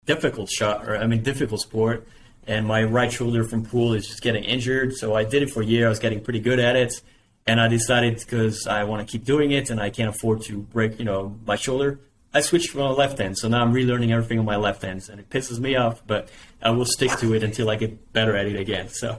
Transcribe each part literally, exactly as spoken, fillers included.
difficult shot, or I mean, difficult sport. And my right shoulder from pool is just getting injured. So I did it for a year. I was getting pretty good at it. And I decided, because I want to keep doing it and I can't afford to break, you know, my shoulder, I switched from my left hand. So now I'm relearning everything on my left hand. And it pisses me off, but I will stick to it until I get better at it again. So.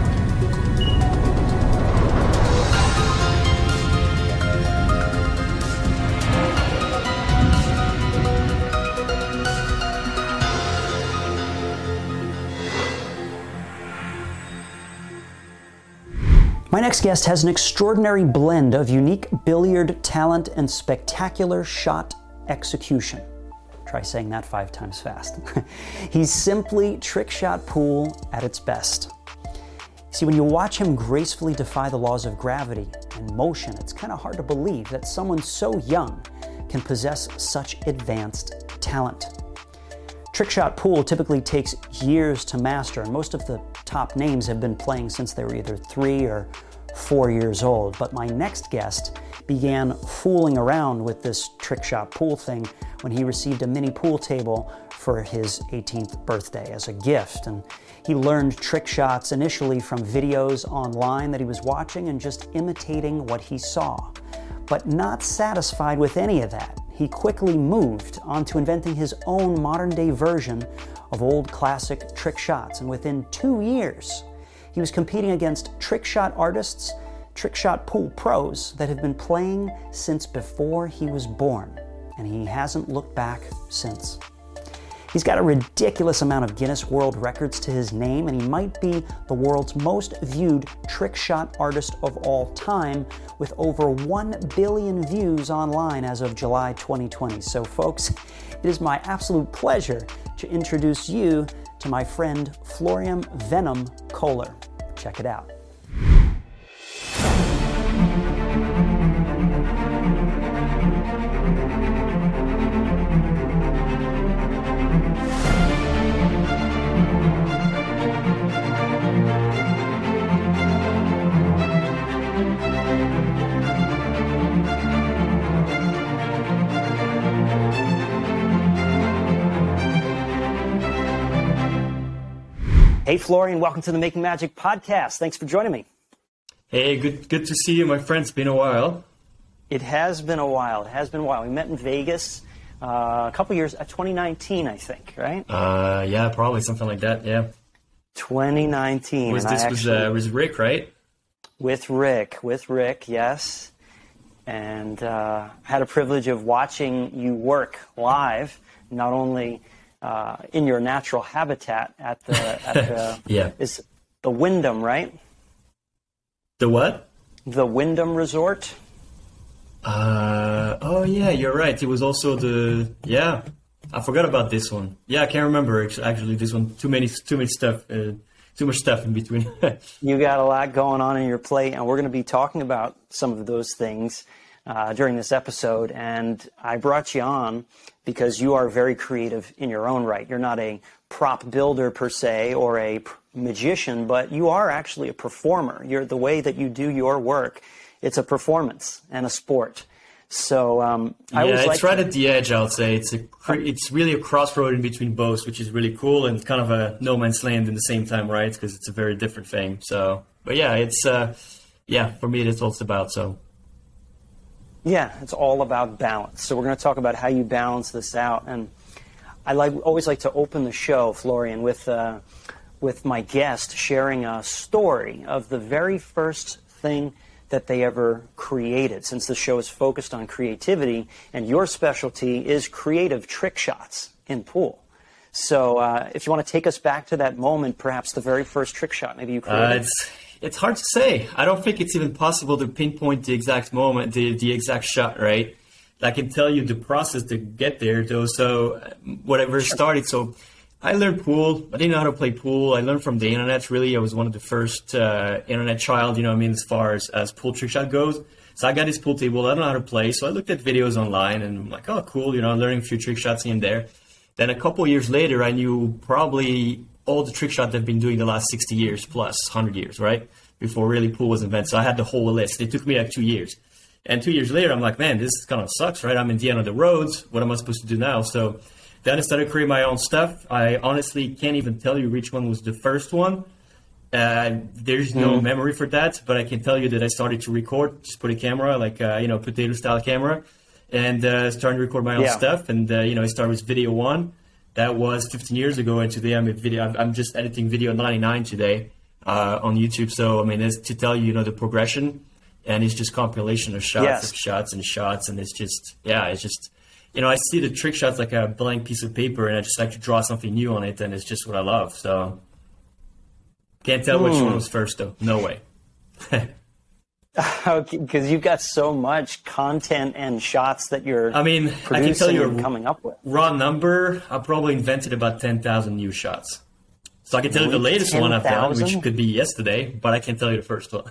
My next guest has an extraordinary blend of unique billiard talent and spectacular shot execution. Try saying that five times fast. He's simply trick shot pool at its best. See, when you watch him gracefully defy the laws of gravity and motion, it's kind of hard to believe that someone so young can possess such advanced talent. Trick shot pool typically takes years to master, and most of the top names have been playing since they were either three or four years old. But my next guest began fooling around with this trick shot pool thing when he received a mini pool table for his eighteenth birthday as a gift. And he learned trick shots initially from videos online that he was watching and just imitating what he saw. But not satisfied with any of that, he quickly moved on to inventing his own modern-day version of old classic trick shots. And within two years, he was competing against trick shot artists, trick shot pool pros that have been playing since before he was born. And he hasn't looked back since. He's got a ridiculous amount of Guinness World Records to his name, and he might be the world's most viewed trick shot artist of all time, with over one billion views online as of July twenty twenty. So folks, it is my absolute pleasure to introduce you to my friend Florian Venom Kohler. Check it out. Hey, Florian, welcome to the Making Magic podcast. Thanks for joining me. Hey, good good to see you, my friend. It's been a while. It has been a while. It has been a while. We met in Vegas uh, a couple years, uh, twenty nineteen, I think, right? Uh, yeah, probably something like that, yeah. twenty nineteen. Was this actually, was, uh, was Rick, right? With Rick, with Rick, yes. And uh, had a privilege of watching you work live, not only Uh, in your natural habitat at the at the yeah. is the Wyndham, right? The what? The Wyndham Resort. Uh oh yeah, you're right. It was also the yeah. I forgot about this one. Yeah, I can't remember actually this one. Too many too much stuff. Uh, too much stuff in between. You got a lot going on in your plate, and we're going to be talking about some of those things uh, during this episode. And I brought you on because you are very creative in your own right. You're not a prop builder per se or a magician, but you are actually a performer. You're the way that you do your work. It's a performance and a sport. So um, I yeah, was it's like, right at the edge. I would say it's a it's really a crossroad in between both, which is really cool and kind of a no man's land in the same time, right? Because it's a very different thing. So, but yeah, it's uh, yeah for me it's all it's about. So. Yeah, it's all about balance. So we're going to talk about how you balance this out. And I like always like to open the show, Florian, with uh, with my guest sharing a story of the very first thing that they ever created, since the show is focused on creativity, and your specialty is creative trick shots in pool. So uh, if you want to take us back to that moment, perhaps the very first trick shot maybe you created. Uh, it's it's hard to say. I don't think it's even possible to pinpoint the exact moment, the, the exact shot, right? I can tell you the process to get there, though. So whatever started, so I learned pool. I didn't know how to play pool. I learned from the internet, really. I was one of the first uh, internet child, you know what I mean, as far as, as pool trick shot goes. So I got this pool table. I don't know how to play. So I looked at videos online and I'm like, oh, cool, you know, I'm learning a few trick shots in there. Then a couple years later, I knew probably all the trick shots I've been doing the last sixty years plus, one hundred years, right? Before really pool was invented. So I had the whole list. It took me like two years. And two years later, I'm like, man, this kind of sucks, right? I'm in the end of the roads. What am I supposed to do now? So Then I started creating my own stuff. I honestly can't even tell you which one was the first one. Uh, there's no mm. memory for that, but I can tell you that I started to record, just put a camera, like, uh, you know, potato style camera, and uh, started to record my own yeah. stuff. And, uh, you know, I started with Video One. That was fifteen years ago, and today I'm a video. I'm just editing Video ninety-nine today uh, on YouTube. So, I mean, it's to tell you, you know, the progression, and it's just compilation of shots, yes. of shots and shots, and it's just, yeah, it's just, you know, I see the trick shots like a blank piece of paper, and I just like to draw something new on it, and it's just what I love. So, can't tell mm. which one was first, though. No way. Because you've got so much content and shots that you're I mean, I can tell you a coming up with. Raw number, I probably invented about ten thousand new shots. So I can tell really? you the latest ten, one I've done, which could be yesterday, but I can't tell you the first one.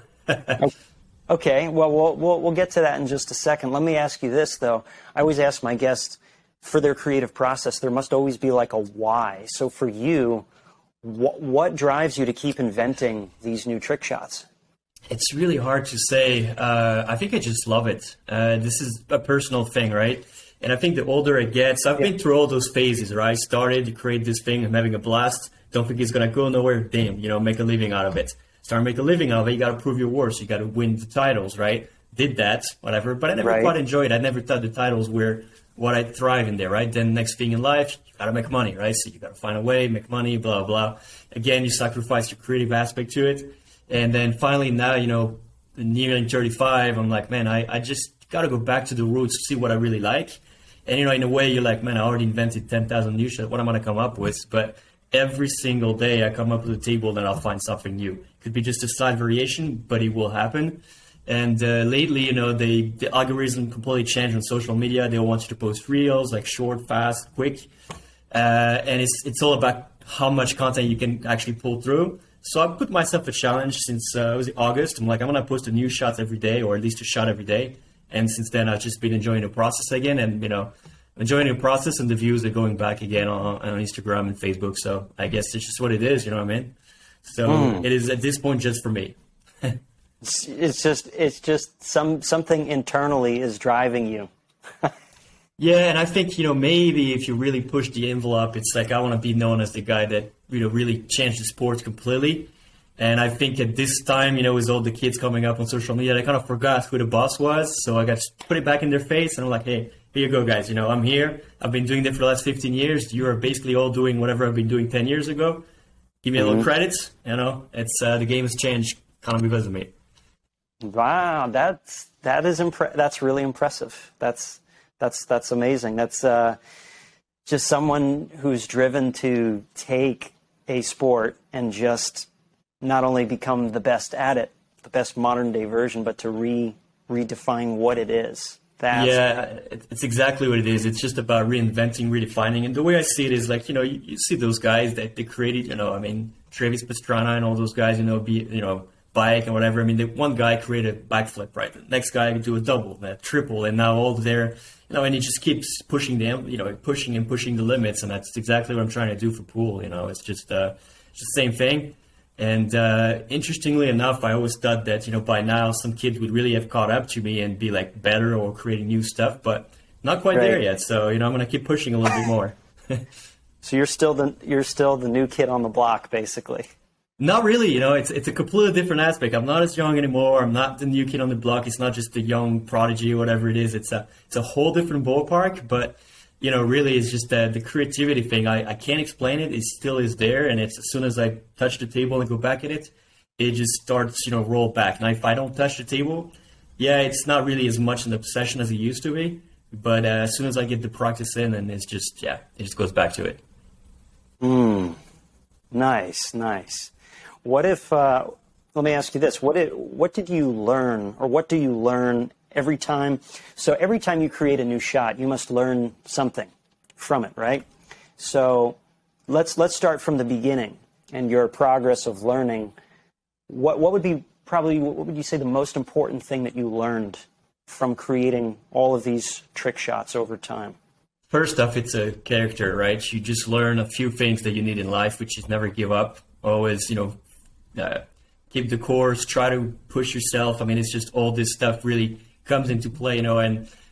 Okay, well, well, we'll we'll get to that in just a second. Let me ask you this, though. I always ask my guests, for their creative process, there must always be like a why. So for you, what, what drives you to keep inventing these new trick shots? It's really hard to say. Uh, I think I just love it. Uh, this is a personal thing, right? And I think the older it gets, I've yeah. been through all those phases, right? Started to create this thing, I'm having a blast. Don't think it's going to go nowhere. Damn, you know, make a living out of it. Start to make a living out of it. You got to prove your worth. You got to win the titles, right? Did that, whatever. But I never right. quite enjoyed it. I never thought the titles were what I thrive in there, right? Then next thing in life, you got to make money, right? So you got to find a way, make money, blah, blah. Again, you sacrifice your creative aspect to it. And then finally now, you know, nearing thirty-five, I'm like, man, I, I just got to go back to the roots to see what I really like. And, you know, in a way, you're like, man, I already invented ten thousand new shit. What am I going to come up with? But every single day I come up with a table and I'll find something new. Could be just a slight variation, but it will happen. And uh, lately, you know, they, the algorithm completely changed on social media. They want you to post reels, like short, fast, quick. Uh, and it's it's all about how much content you can actually pull through. So I put myself a challenge since uh, it was August. I'm like, I'm going to post a new shot every day, or at least a shot every day. And since then, I've just been enjoying the process again. And, you know, enjoying the process, and the views are going back again on, on Instagram and Facebook. So I guess it's just what it is, you know what I mean? So mm. it is at this point just for me. it's, it's just it's just some something internally is driving you. Yeah, and I think, you know, maybe if you really push the envelope, it's like I want to be known as the guy that, you know, really changed the sport completely. And I think at this time, you know, with all the kids coming up on social media, I kind of forgot who the boss was. So I got to put it back in their face, and I'm like, hey, here you go, guys. You know, I'm here. I've been doing it for the last fifteen years. You are basically all doing whatever I've been doing ten years ago. Give me a mm-hmm. little credit. You know, it's uh, the game has changed kind of because of me. Wow, that's that is impre- that's really impressive. That's that's that's amazing. That's uh, just someone who's driven to take a sport and just not only become the best at it, the best modern day version, but to re redefine what it is. That's yeah, it's exactly what it is. It's just about reinventing, redefining. And the way I see it is like, you know, you, you see those guys that they created, you know, I mean, Travis Pastrana and all those guys, you know, be, you know, bike and whatever. I mean, the one guy created a backflip, right? The next guy could do a double, a triple, and now all there, you know, and he just keeps pushing them, you know, pushing and pushing the limits. And that's exactly what I'm trying to do for pool. You know, it's just, uh, it's the same thing. And uh, interestingly enough, I always thought that, you know, by now some kids would really have caught up to me and be like better or creating new stuff, but not quite right. there yet. So, you know, I'm going to keep pushing a little bit more. So you're still the you're still the new kid on the block, basically. Not really. You know, it's it's a completely different aspect. I'm not as young anymore. I'm not the new kid on the block. It's not just the young prodigy or whatever it is. It's a it's a whole different ballpark, but you know, really, it's just uh, the creativity thing. I, I can't explain it. It still is there. And it's as soon as I touch the table and go back at it, it just starts, you know, roll back. Now, if I don't touch the table, yeah, it's not really as much an obsession as it used to be. But uh, as soon as I get the practice in, and it's just, yeah, it just goes back to it. Mm. Nice, nice. What if, uh, let me ask you this. What did, what did you learn, or what do you learn every time? So every time you create a new shot, you must learn something from it, right? So let's let's start from the beginning and your progress of learning. What what would be probably, what would you say the most important thing that you learned from creating all of these trick shots over time? First off, it's a character, right? You just learn a few things that you need in life, which is never give up. Always, you know, uh, keep the course, try to push yourself. I mean, it's just all this stuff really comes into play, you know, and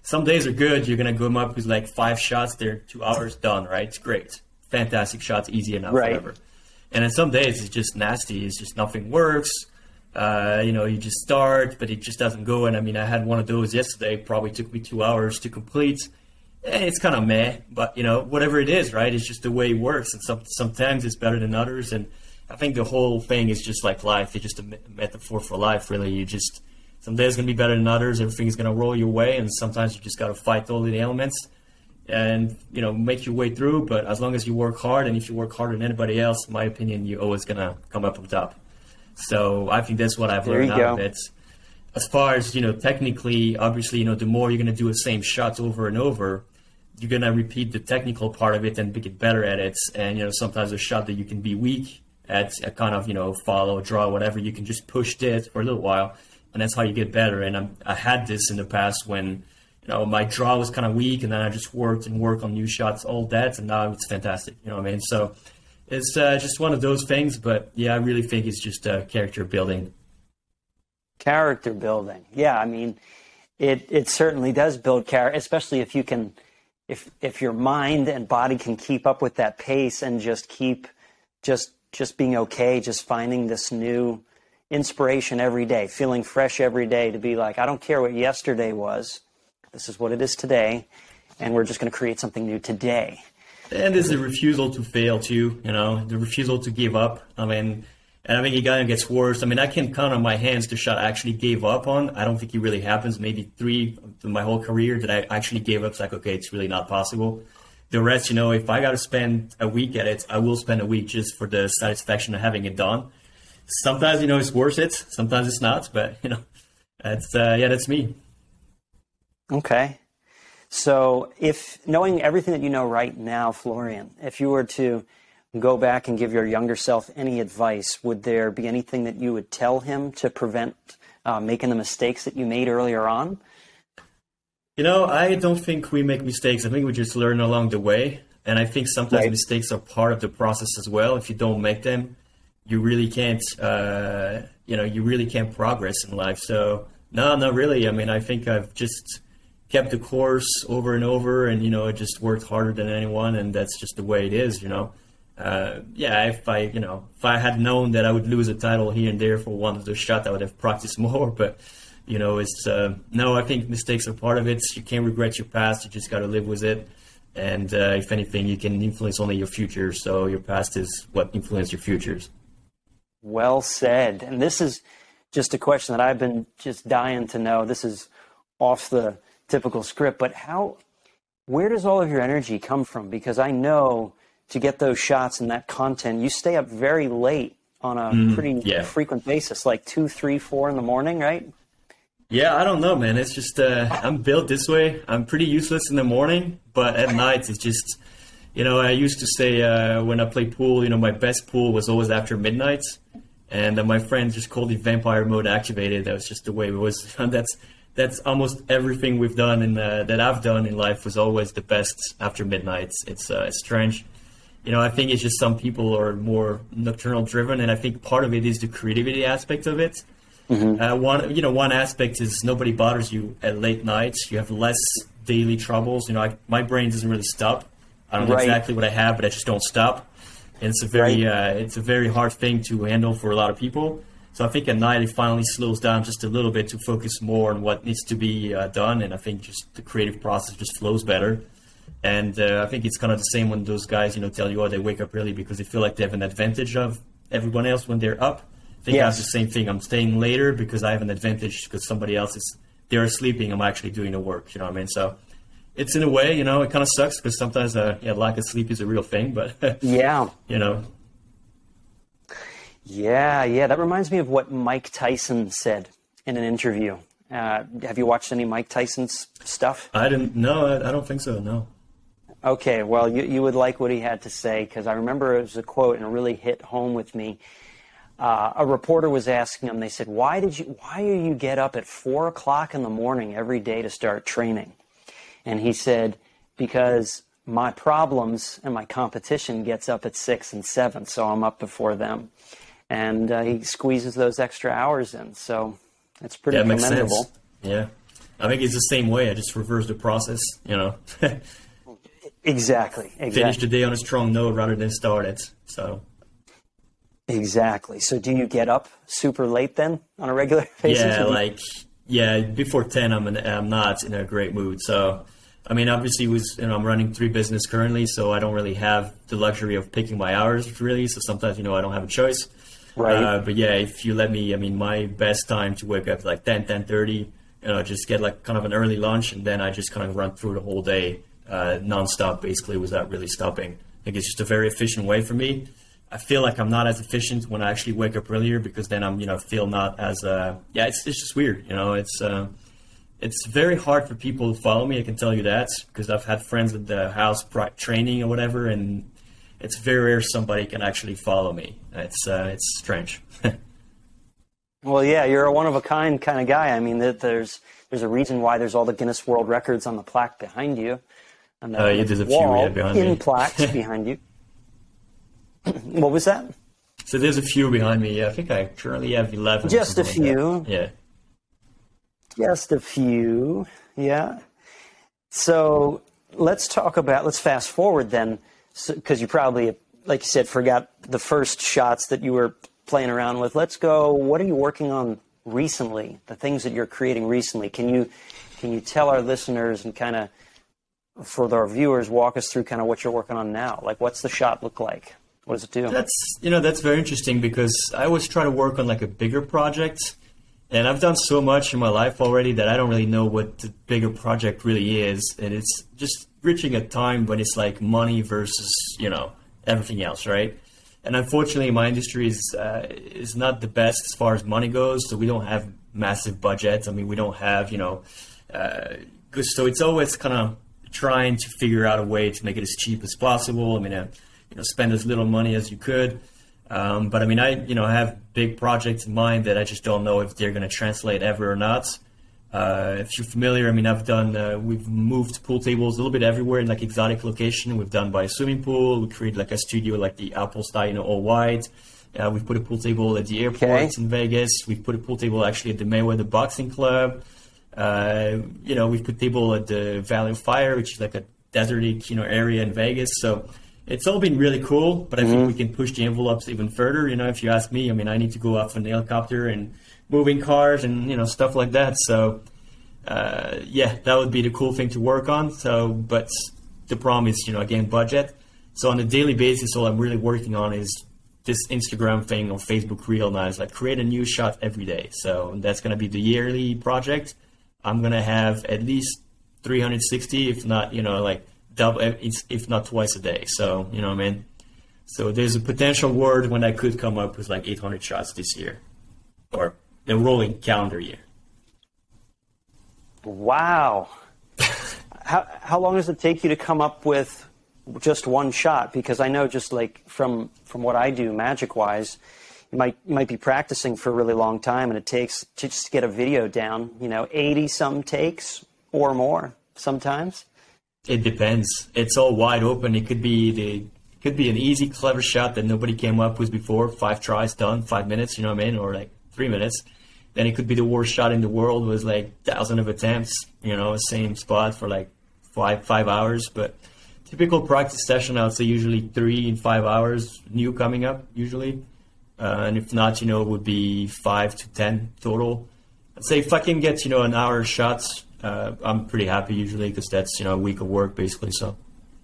some days are good. You're going to go up with like five shots. They're two hours done, right? It's great. Fantastic shots, easy enough, right. whatever. And then some days it's just nasty. It's just nothing works. Uh, you know, you just start, but it just doesn't go. And I mean, I had one of those yesterday. Probably took me two hours to complete. And it's kind of meh, but you know, whatever it is, right? It's just the way it works. And some, sometimes it's better than others. And I think the whole thing is just like life. It's just a metaphor for life, really. You just, some days going to be better than others. Everything's going to roll your way. And sometimes you just got to fight all the elements and, you know, make your way through. But as long as you work hard, and if you work harder than anybody else, in my opinion, you're always going to come up on top. So I think that's what I've there learned out go. of it. As far as, you know, technically, obviously, you know, the more you're going to do the same shots over and over, you're going to repeat the technical part of it and get better at it. And, you know, sometimes a shot that you can be weak at, a kind of, you know, follow, draw, whatever, you can just push it for a little while. And that's how you get better. And I'm, I had this in the past when, you know, my draw was kind of weak, and then I just worked and worked on new shots, all that. And now it's fantastic. You know what I mean? So it's uh, just one of those things. But yeah, I really think it's just uh, character building. Character building. Yeah, I mean, it it certainly does build character, especially if you can, if if your mind and body can keep up with that pace and just keep just just being okay, just finding this new inspiration every day, feeling fresh every day to be like, I don't care what yesterday was, this is what it is today, and we're just going to create something new today. And there's a refusal to fail too, you know, the refusal to give up. I mean, and I think it kind of gets worse. I mean, I can count on my hands the shot I actually gave up on. I don't think it really happens. Maybe three in my whole career that I actually gave up. It's like, okay, it's really not possible. The rest, you know, if I got to spend a week at it, I will spend a week just for the satisfaction of having it done. Sometimes, you know, it's worth it. Sometimes it's not. But, you know, that's, uh, yeah, that's me. Okay. So if knowing everything that you know right now, Florian, if you were to go back and give your younger self any advice, would there be anything that you would tell him to prevent uh, making the mistakes that you made earlier on? You know, I don't think we make mistakes. I think we just learn along the way. And I think sometimes right. mistakes are part of the process as well. If you don't make them, you really can't, uh, you know, you really can't progress in life. So, no, not really. I mean, I think I've just kept the course over and over, and, you know, I just worked harder than anyone, and that's just the way it is, you know. Uh, yeah, if I, you know, if I had known that I would lose a title here and there for one of those shots, I would have practiced more. But, you know, it's, uh, no, I think mistakes are part of it. You can't regret your past. You just got to live with it. And uh, if anything, you can influence only your future. So your past is what influences your futures. Well said. And this is just a question that I've been just dying to know. This is off the typical script, but how, where does all of your energy come from? Because I know to get those shots and that content, you stay up very late on a mm, pretty yeah. frequent basis, like two, three, four in the morning, right? Yeah, I don't know, man. It's just, uh, I'm built this way. I'm pretty useless in the morning, but at night it's just, you know, I used to say uh, when I play pool, you know, my best pool was always after midnight. And uh, my friends just called it vampire mode activated. That was just the way it was. That's that's almost everything we've done in uh, that I've done in life was always the best after midnight. It's uh, it's strange. You know, I think it's just some people are more nocturnal driven, and I think part of it is the creativity aspect of it. Mm-hmm. Uh, one, you know, one aspect is nobody bothers you at late nights. You have less daily troubles. You know, I, my brain doesn't really stop. I don't know right. exactly what I have, but I just don't stop. And it's a very, right. uh, it's a very hard thing to handle for a lot of people. So I think at night it finally slows down just a little bit to focus more on what needs to be uh, done. And I think just the creative process just flows better. And uh, I think it's kind of the same when those guys, you know, tell you, oh, they wake up early because they feel like they have an advantage of everyone else when they're up. I think yes. I have the same thing. I'm staying later because I have an advantage because somebody else is, they're sleeping. I'm actually doing the work. You know what I mean? So it's in a way, you know, it kind of sucks because sometimes uh, yeah, lack of sleep is a real thing. But, yeah, you know. Yeah, yeah. That reminds me of what Mike Tyson said in an interview. Uh, have you watched any Mike Tyson's stuff? I didn't. No, I, I don't think so. No. Okay, well, you, you would like what he had to say because I remember it was a quote and it really hit home with me. Uh, a reporter was asking him, they said, why did you, why do you get up at four o'clock in the morning every day to start training? And he said, because my problems and my competition gets up at six and seven, so I'm up before them. And uh, he squeezes those extra hours in, so it's pretty yeah, it commendable. Makes sense. Yeah. I think it's the same way. I just reverse the process, you know. Exactly. Exactly. Finish the day on a strong note rather than start it. So. Exactly. So do you get up super late then on a regular basis? Yeah, like yeah, before ten, I'm in, I'm not in a great mood. So, I mean, obviously, was you know I'm running three business currently, so I don't really have the luxury of picking my hours really. So sometimes you know I don't have a choice. Right. Uh, but yeah, if you let me, I mean, my best time to wake up is like ten, ten thirty. You know, just get like kind of an early lunch, and then I just kind of run through the whole day uh, nonstop, basically, without really stopping. I think it's just a very efficient way for me. I feel like I'm not as efficient when I actually wake up earlier because then I'm, you know, feel not as, uh, yeah, it's it's just weird, you know, it's uh, it's very hard for people to follow me, I can tell you that, because I've had friends at the house training or whatever, and it's very rare somebody can actually follow me. It's uh, it's strange. Well, yeah, you're a one-of-a-kind kind of guy. I mean, there's there's a reason why there's all the Guinness World Records on the plaque behind you. And uh, yeah, there's a few yeah, behind in me. plaques behind you. What was that? So there's a few behind me. I think I currently have eleven. Just a few. Like yeah. Just a few. Yeah. So let's talk about, let's fast forward then, because so, you probably, like you said, forgot the first shots that you were playing around with. Let's go, what are you working on recently? The things that you're creating recently. Can you, can you tell our listeners and kind of, for our viewers, walk us through kind of what you're working on now? Like, what's the shot look like? What does it do? That's, you know, that's very interesting because I always try to work on like a bigger project, and I've done so much in my life already that I don't really know what the bigger project really is. And it's just reaching a time when it's like money versus, you know, everything else, right? And unfortunately, my industry is uh, is not the best as far as money goes. So we don't have massive budgets. I mean, we don't have, you know, uh, good. So it's always kind of trying to figure out a way to make it as cheap as possible. I mean, uh, you know, spend as little money as you could. Um, but I mean, I, you know, have big projects in mind that I just don't know if they're going to translate ever or not. Uh, if you're familiar, I mean, I've done, uh, we've moved pool tables a little bit everywhere in like exotic location. We've done by a swimming pool. We created like a studio like the Apple style, you know, all white. Uh, we've put a pool table at the airport okay. in Vegas. We've put a pool table actually at the Mayweather Boxing Club. Uh, you know, we've put table at the Valley of Fire, which is like a deserty, you know, area in Vegas. So it's all been really cool, but I mm-hmm. think we can push the envelopes even further. You know, if you ask me, I mean, I need to go off an helicopter and moving cars and, you know, stuff like that. So, uh, yeah, that would be the cool thing to work on. So, but the problem is, you know, again, budget. So on a daily basis, all I'm really working on is this Instagram thing or Facebook Reel now. Is like create a new shot every day. So that's going to be the yearly project. I'm going to have at least three hundred sixty, if not, you know, like double, if not twice a day. So, you know what I mean? So there's a potential world when I could come up with like eight hundred shots this year or the rolling calendar year. Wow. how how long does it take you to come up with just one shot? Because I know just like from from what I do magic wise, you might you might be practicing for a really long time, and it takes to just get a video down, you know, eighty some takes or more sometimes. It depends. It's all wide open. It could be the it could be an easy, clever shot that nobody came up with before. Five tries done, five minutes, you know what I mean, or like three minutes. Then it could be the worst shot in the world with like thousands of attempts, you know, same spot for like five five hours. But typical practice session, I would say usually three in five hours, new coming up usually. Uh, and if not, you know, it would be five to ten total. I'd say if I can get, you know, an hour shots, uh, I'm pretty happy usually because that's, you know, a week of work basically. So.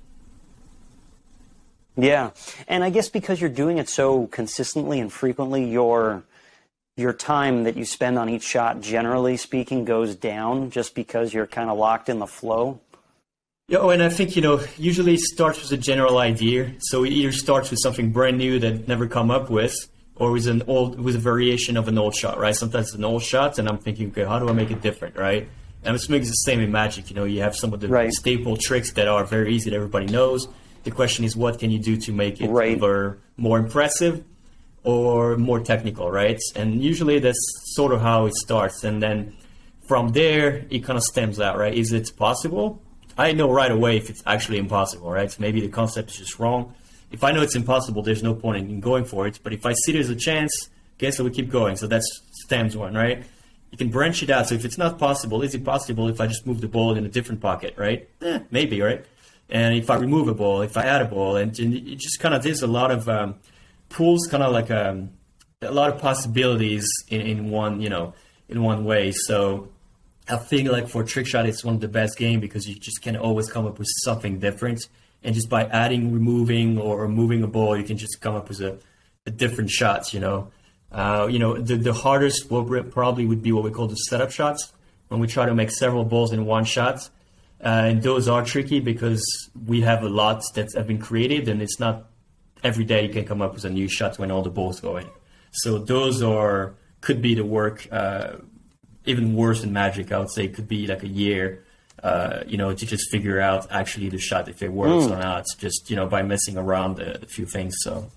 Yeah. And I guess because you're doing it so consistently and frequently, your your time that you spend on each shot, generally speaking, goes down just because you're kind of locked in the flow. Yeah, oh, and I think, you know, usually it starts with a general idea. So it either starts with something brand new that never come up with, or with an old, with a variation of an old shot, right? Sometimes it's an old shot, and I'm thinking, okay, how do I make it different, right? And it's makes the same in Magic. You know, you have some of the right. staple tricks that are very easy that everybody knows. The question is, what can you do to make it right. either more impressive or more technical, right? And usually that's sort of how it starts. And then from there, it kind of stems out, right? Is it possible? I know right away if it's actually impossible, right? So maybe the concept is just wrong. If I know it's impossible, there's no point in going for it. But if I see there's a chance, guess I would keep going. So that's stems one, right? you can branch it out. So if it's not possible, is it possible if I just move the ball in a different pocket, right? Eh, maybe, right? And if I remove a ball, if I add a ball, and, and it just kind of, there's a lot of um, pools, kind of like um, a lot of possibilities in, in one, you know, in one way. So I think like for trick shot, it's one of the best games because you just can always come up with something different. And just by adding, removing, or moving a ball, you can just come up with a, a different shots, you know. Uh, you know, the, the hardest will probably would be what we call the setup shots, when we try to make several balls in one shot. Uh, and those are tricky because we have a lot that have been created, and it's not every day you can come up with a new shot when all the balls go in. So those are could be the work, uh, even worse than Magic, I would say. It could be like a year, uh, you know, to just figure out actually the shot, if it works mm. or not, just, you know, by messing around a, a few things. So.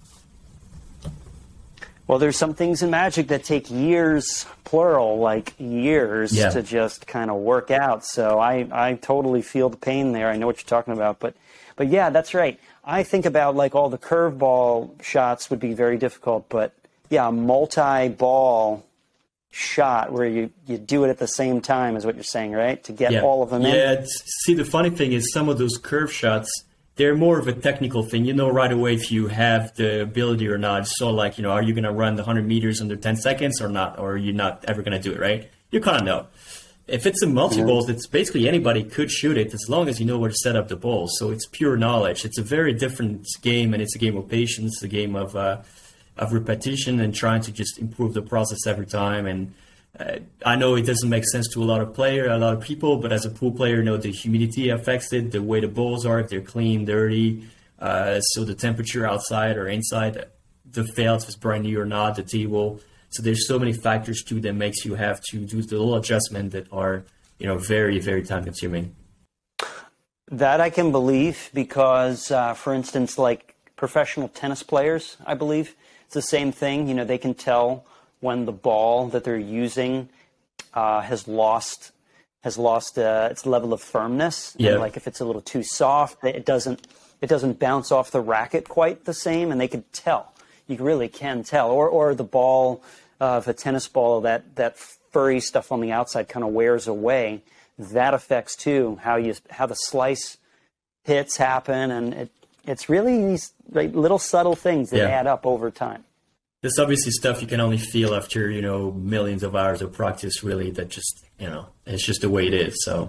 Well, there's some things in Magic that take years, plural, like years, yeah. to just kind of work out. So I, I totally feel the pain there. I know what you're talking about. But, but yeah, that's right. I think about like all the curveball shots would be very difficult. But yeah, a multi-ball shot where you, you do it at the same time is what you're saying, right? To get yeah. all of them in. Yeah, see, the funny thing is some of those curve shots, they're more of a technical thing. You know right away if you have the ability or not. So like, you know, are you going to run the one hundred meters under ten seconds or not? Or are you not ever going to do it, right? You kind of know. If it's a multi-balls, it's basically anybody could shoot it as long as you know where to set up the balls. So it's pure knowledge. It's a very different game, and it's a game of patience, a game of uh, of repetition and trying to just improve the process every time. And uh, I know it doesn't make sense to a lot of player, a lot of people, but as a pool player, you know, the humidity affects it, the way the balls are, if they're clean, dirty, uh, so the temperature outside or inside, the fail, if it's brand new or not, the table. So there's so many factors too that makes you have to do the little adjustment that are, you know, very, very time consuming. That I can believe because, uh, for instance, like professional tennis players, I believe it's the same thing. You know, they can tell when the ball that they're using uh, has lost has lost uh, its level of firmness. Yeah. And like if it's a little too soft, it doesn't it doesn't bounce off the racket quite the same, and they can tell. You really can tell. Or or the ball of a tennis ball, that that furry stuff on the outside kind of wears away. That affects too how you how the slice hits happen, and it it's really these like, little subtle things that yeah. add up over time. There's obviously stuff you can only feel after, you know, millions of hours of practice, really, that just, you know, it's just the way it is. So.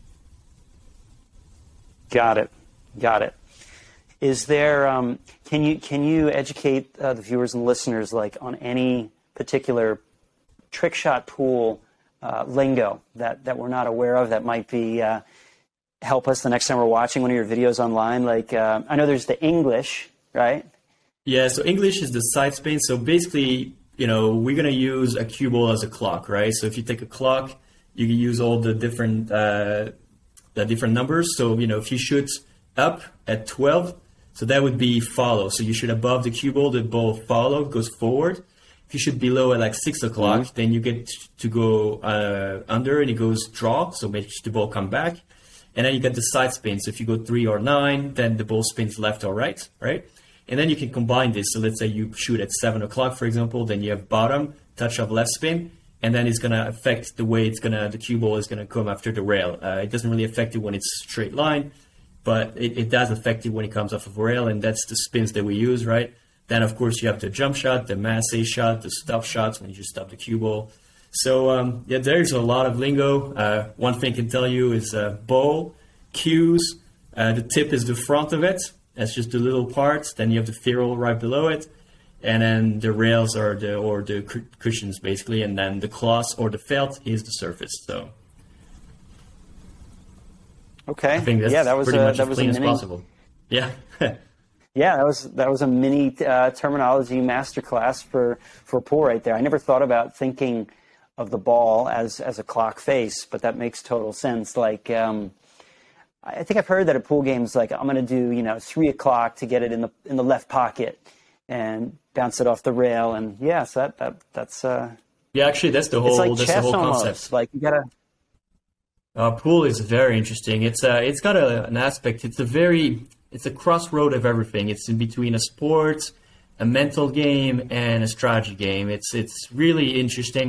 Got it. Got it. Is there, um, can you, can you educate uh, the viewers and listeners, like, on any particular trick shot pool uh, lingo that, that we're not aware of that might be, uh, help us the next time we're watching one of your videos online? Like, uh, I know there's the English, right? Yeah, so English is the side spin. So basically, you know, we're going to use a cue ball as a clock, right? So if you take a clock, you can use all the different uh, the different numbers. So, you know, if you shoot up at twelve, so that would be follow. So you shoot above the cue ball, the ball follow, goes forward. If you shoot below at like six o'clock, mm-hmm. then you get to go uh, under and it goes draw. So make the ball come back. And then you get the side spin. So if you go three or nine, then the ball spins left or right, right? And then you can combine this. So let's say you shoot at seven o'clock, for example, then you have bottom, touch of left spin, and then it's going to affect the way it's going to, the cue ball is going to come after the rail. Uh, it doesn't really affect it when it's straight line, but it, it does affect it when it comes off of a rail, and that's the spins that we use, right? Then, of course, you have the jump shot, the masse shot, the stop shots when you just stop the cue ball. So, um, yeah, there's a lot of lingo. Uh, one thing I can tell you is uh, ball, cues, uh, the tip is the front of it. That's just the little parts. Then you have the ferrule right below it, and then the rails are the or the cushions basically, and then the cloth or the felt is the surface. So, okay, I think that's yeah, that was pretty a, much that as was clean a as mini, possible. Yeah, yeah, that was that was a mini uh, terminology masterclass for for pool right there. I never thought about thinking of the ball as as a clock face, but that makes total sense. Like. Um, I think I've heard that at pool games, like I'm going to do, you know, three o'clock to get it in the in the left pocket and bounce it off the rail, and yes, yeah, so that that that's. Uh, yeah, actually, that's the whole. It's like that's chess the whole almost. concept. Like you gotta. Uh, pool is very interesting. It's uh, it's got a, an aspect. It's a very, it's a crossroad of everything. It's in between a sport, a mental game, and a strategy game. It's it's really interesting.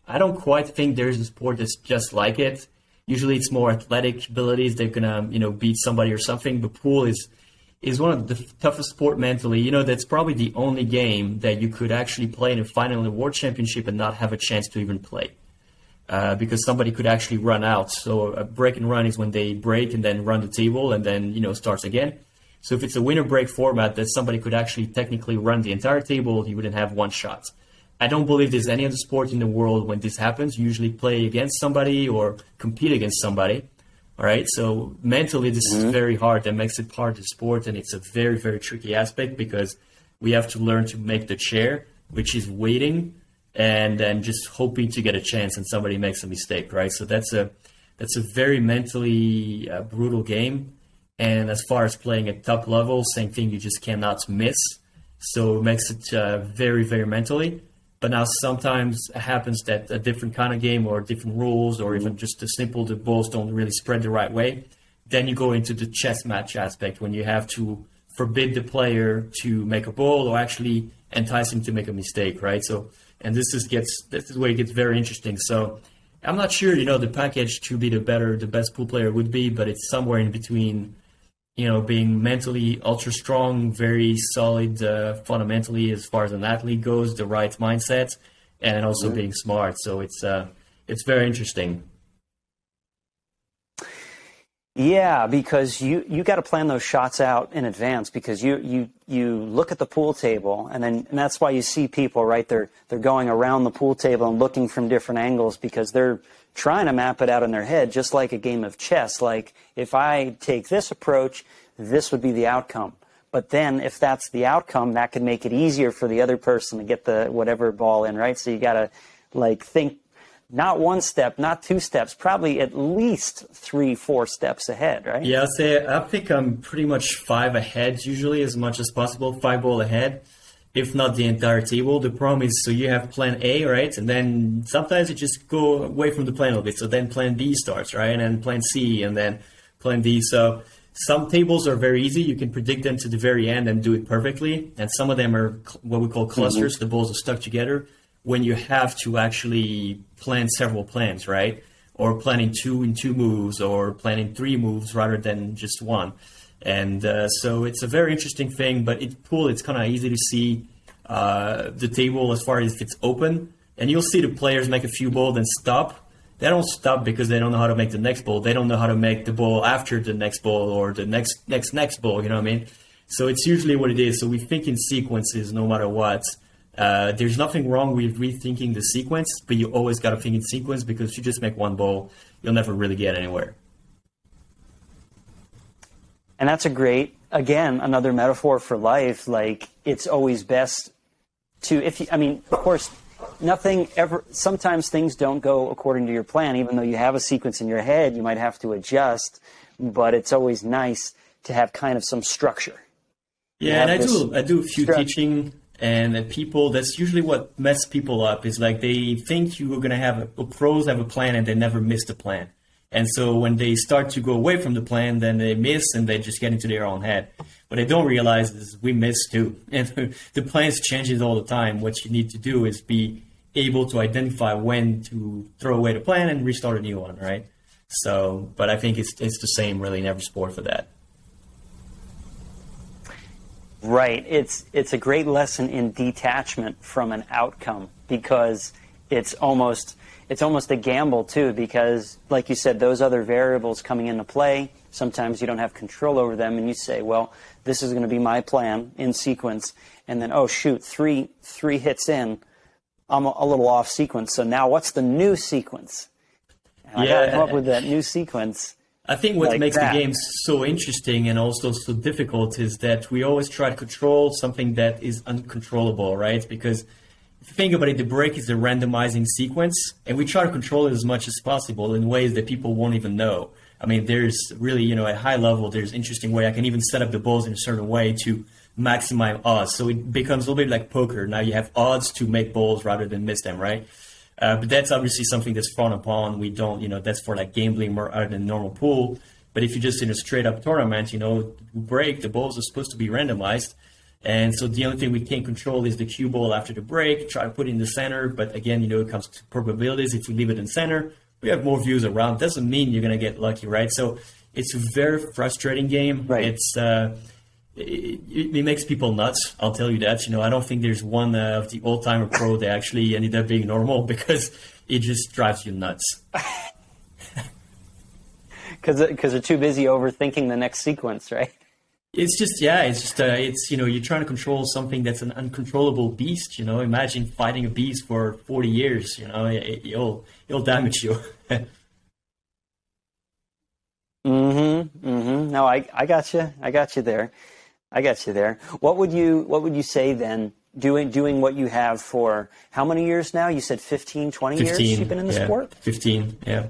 I don't quite think there's a sport that's just like it. Usually it's more athletic abilities. They're going to, you know, beat somebody or something. But pool is is one of the toughest sport mentally. You know, that's probably the only game that you could actually play in a final in the World Championship and not have a chance to even play. Uh, because somebody could actually run out. So a break and run is when they break and then run the table and then, you know, starts again. So if it's a winner break format, that somebody could actually technically run the entire table, you wouldn't have one shot. I don't believe there's any other sport in the world when this happens. You usually play against somebody or compete against somebody. All right. So mentally, this mm-hmm. is very hard. That makes it part of the sport. And it's a very, very tricky aspect because we have to learn to make the chair, which is waiting and then just hoping to get a chance and somebody makes a mistake. Right. So that's a that's a very mentally uh, brutal game. And as far as playing at top level, same thing. You just cannot miss. So it makes it uh, very, very mentally. But now sometimes it happens that a different kind of game or different rules or even just the simple, the balls don't really spread the right way. Then you go into the chess match aspect when you have to forbid the player to make a ball or actually entice him to make a mistake, right? So, and this is gets this is where it gets very interesting. So I'm not sure, you know, the package to be the better, the best pool player would be, but it's somewhere in between, you know, being mentally ultra strong, very solid uh, fundamentally as far as an athlete goes, the right mindset, and also mm-hmm. being smart. So it's uh, it's very interesting. Yeah, because you, you got to plan those shots out in advance because you, you, you look at the pool table and then and that's why you see people, right? They're they're going around the pool table and looking from different angles because they're trying to map it out in their head, just like a game of chess. Like, if I take this approach, this would be the outcome. But then if that's the outcome, that could make it easier for the other person to get the whatever ball in, right? So you got to, like, think not one step, not two steps, probably at least three, four steps ahead, right? Yeah, I'd say I think I'm pretty much five ahead usually, as much as possible, five ball ahead, if not the entire table. The problem is, so you have plan A, right? And then sometimes you just go away from the plan a little bit. So then plan B starts, right? And then plan C and then plan D. So some tables are very easy. You can predict them to the very end and do it perfectly. And some of them are what we call clusters. Mm-hmm. The balls are stuck together when you have to actually plan several plans, right? Or planning two in two moves or planning three moves rather than just one. And uh, so it's a very interesting thing, but it pool, it's kind of easy to see uh, the table as far as if it's open. And you'll see the players make a few balls and stop. They don't stop because they don't know how to make the next ball. They don't know how to make the ball after the next ball or the next next next ball, you know what I mean? So it's usually what it is. So we think in sequences no matter what. Uh, there's nothing wrong with rethinking the sequence, but you always got to think in sequence because if you just make one ball, you'll never really get anywhere. And that's a great, again, another metaphor for life. Like, it's always best to, if you, I mean, of course, nothing ever, sometimes things don't go according to your plan. Even though you have a sequence in your head, you might have to adjust, but it's always nice to have kind of some structure. Yeah, and I do, I do a few structure. teaching. And people, that's usually what messes people up is like they think you are going to have a, a pros have a plan and they never miss the plan. And so when they start to go away from the plan, then they miss and they just get into their own head. What they don't realize is we miss too. And the plans changes all the time. What you need to do is be able to identify when to throw away the plan and restart a new one, right? So, but I think it's it's the same really in every sport for that. Right. It's it's a great lesson in detachment from an outcome because it's almost it's almost a gamble too because, like you said, those other variables coming into play, sometimes you don't have control over them and you say, well, this is going to be my plan in sequence, and then, oh, shoot, three three hits in, I'm a, a little off sequence, so now what's the new sequence? And yeah. I got to come up with that new sequence. I think what like makes that. the game so interesting and also so difficult is that we always try to control something that is uncontrollable, right? Because if you think about it, the break is a randomizing sequence, and we try to control it as much as possible in ways that people won't even know. I mean, there's really, you know, at high level, there's interesting way. I can even set up the balls in a certain way to maximize odds. So it becomes a little bit like poker. Now you have odds to make balls rather than miss them, right? Uh, but that's obviously something that's frowned upon. We don't, you know, that's for like gambling more other than normal pool. But if you're just in a straight up tournament, you know, break, the balls are supposed to be randomized. And so the only thing we can control is the cue ball after the break, try to put it in the center. But again, you know, it comes to probabilities. If we leave it in center, we have more views around. Doesn't mean you're going to get lucky, right? So it's a very frustrating game. Right. It's uh, it, it makes people nuts. I'll tell you that. You know, I don't think there's one uh, of the old-timer pro that actually ended up being normal because it just drives you nuts. Because they're too busy overthinking the next sequence, right? It's just, yeah, it's just, uh, it's, you know, you're trying to control something that's an uncontrollable beast, you know. Imagine fighting a beast for forty years, you know, it, it'll, it'll damage you. mm-hmm, mm-hmm. No, I, I got you. I got you there. I got you there. What would you, what would you say then, doing, doing what you have for how many years now? You said fifteen, twenty fifteen, years you've been in the yeah, sport? fifteen, yeah.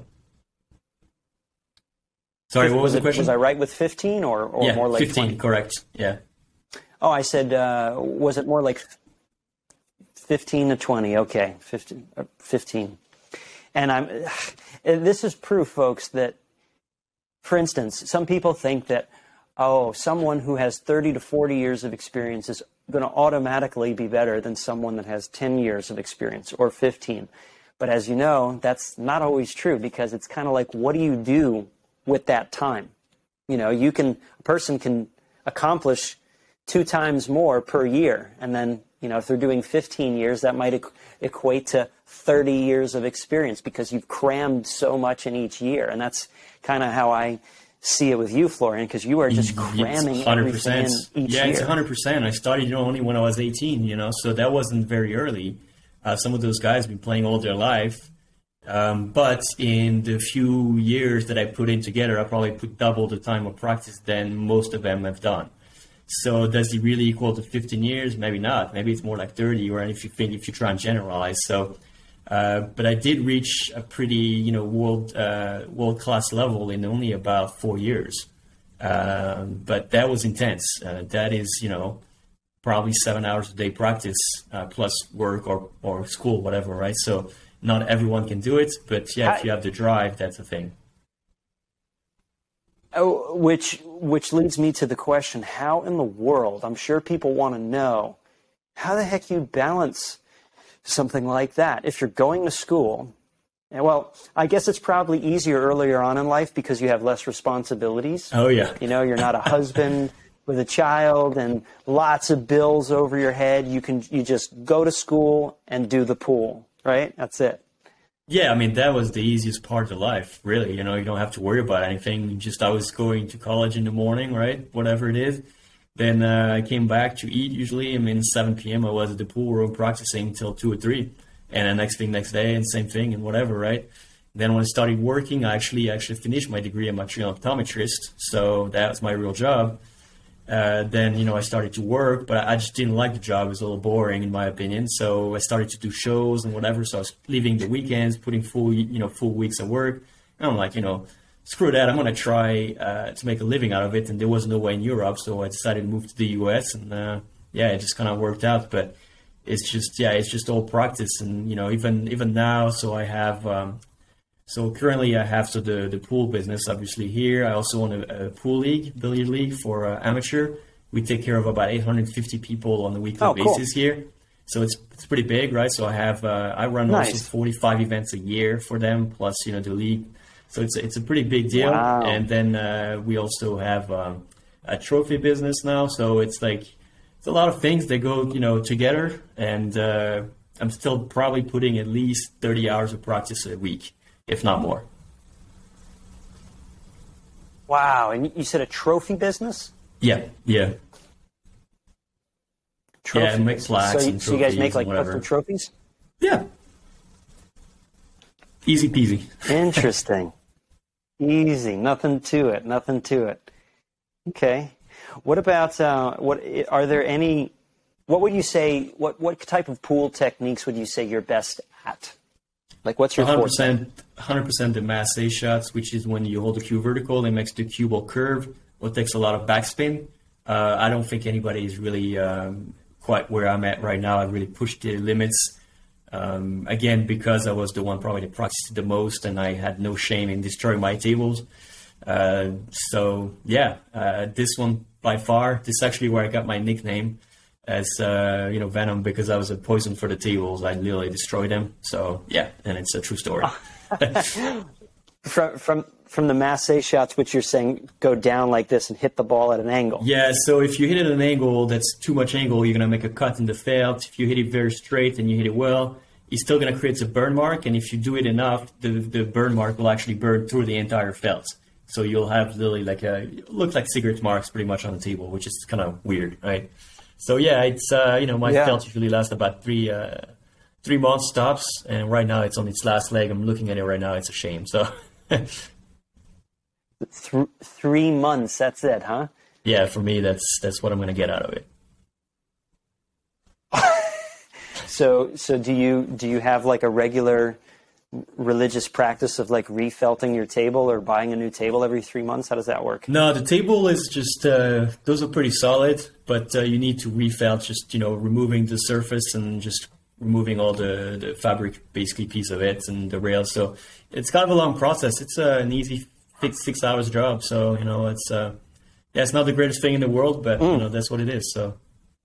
Sorry, what was, was the it, question? Was I right with fifteen or, or yeah, more like fifteen, twenty? Correct, yeah. Oh, I said, uh, was it more like fifteen to twenty? Okay, fifteen. Uh, fifteen. And I'm. This is proof, folks, that, for instance, some people think that, oh, someone who has thirty to forty years of experience is going to automatically be better than someone that has ten years of experience or fifteen. But as you know, that's not always true, because it's kind of like, what do you do with that time? You know, you can, a person can accomplish two times more per year. And then, you know, if they're doing fifteen years, that might equ- equate to thirty years of experience because you've crammed so much in each year. And that's kind of how I see it with you, Florian, because you are just cramming everything in each yeah, year. It's one hundred percent. I started, you know, only when I was eighteen, you know, so that wasn't very early. Uh, some of those guys have been playing all their life. Um, but in the few years that I put in together, I probably put double the time of practice than most of them have done. So does it really equal to fifteen years? Maybe not. Maybe it's more like thirty, or if you think, if you try and generalize. So, uh, but I did reach a pretty, you know, world, uh, world class level in only about four years. Um, but that was intense. Uh, that is, you know, probably seven hours a day practice, uh, plus work or, or school, whatever, right? So, not everyone can do it, but yeah, if you have the drive, that's a thing. Oh, which which leads me to the question, how in the world, I'm sure people want to know, how the heck you balance something like that? If you're going to school, and well, I guess it's probably easier earlier on in life because you have less responsibilities. Oh, yeah. You know, you're not a husband with a child and lots of bills over your head. You can you just go to school and do the pool. Right? That's it. Yeah, I mean, that was the easiest part of life, really. You know, you don't have to worry about anything. You just, I was going to college in the morning, right? Whatever it is. Then uh, I came back to eat usually. I mean, seven p.m. I was at the pool room practicing till two or three. And the next thing, next day, and same thing and whatever, right? Then when I started working, I actually actually finished my degree. I'm actually an optometrist. So that was my real job. Uh, then, you know, I started to work, but I just didn't like the job. It was a little boring, in my opinion. So I started to do shows and whatever. So I was leaving the weekends, putting full, you know, full weeks of work. And I'm like, you know, screw that. I'm going to try uh, to make a living out of it. And there was no way in Europe. So I decided to move to the U S. And, uh, yeah, it just kind of worked out. But it's just, yeah, it's just all practice. And, you know, even even now, so I have... Um, So currently I have so the, the pool business, obviously, here. I also own a, a pool league, billiard league for uh, amateur. We take care of about eight hundred fifty people on a weekly oh, cool. basis here. So it's it's pretty big, right? So I have uh, I run nice. also forty-five events a year for them, plus, you know, the league. So it's it's a pretty big deal. Wow. And then uh, we also have um, a trophy business now. So it's like it's a lot of things that go, you know, together. And uh, I'm still probably putting at least thirty hours of practice a week, if not more. Wow, and you said a trophy business? Yeah, yeah. Trophy yeah, make plaques so, and so you guys make like whatever. custom trophies? Yeah. Easy peasy. Interesting. Easy, nothing to it, nothing to it. Okay. What about, uh, what are there any, what would you say, what, what type of pool techniques would you say you're best at? Like, what's your one hundred percent, one hundred percent the massé shots, which is when you hold the cue vertical, it makes the cue ball curve, what takes a lot of backspin. Uh, I don't think anybody is really um, quite where I'm at right now. I really pushed the limits. Um, again, because I was the one probably that practiced the most, and I had no shame in destroying my tables. Uh, so, yeah, uh, this one by far, this is actually where I got my nickname. as uh, you know, venom because I was a poison for the tables. I literally destroyed them. So yeah, and it's a true story. from from from the masse shots, which you're saying go down like this and hit the ball at an angle. Yeah. So if you hit it at an angle that's too much angle, you're gonna make a cut in the felt. If you hit it very straight and you hit it well, it's still gonna create a burn mark. And if you do it enough, the the burn mark will actually burn through the entire felt. So you'll have literally like a look like cigarette marks pretty much on the table, which is kind of weird, right? So yeah, it's uh, you know my yeah. felt usually lasts about three uh, three months tops, and right now it's on its last leg. I'm looking at it right now; it's a shame. So Th- three months, that's it, huh? Yeah, for me, that's that's what I'm going to get out of it. so so do you do you have like a regular religious practice of like refelting your table or buying a new table every three months? How does that work? No, the table is just, uh, those are pretty solid, but uh, you need to refelt, just, you know, removing the surface and just removing all the, the fabric, basically piece of it and the rails. So it's kind of a long process. It's uh, an easy six, six hours job. So, you know, it's, uh, yeah, it's not the greatest thing in the world, but mm. you know, that's what it is. So.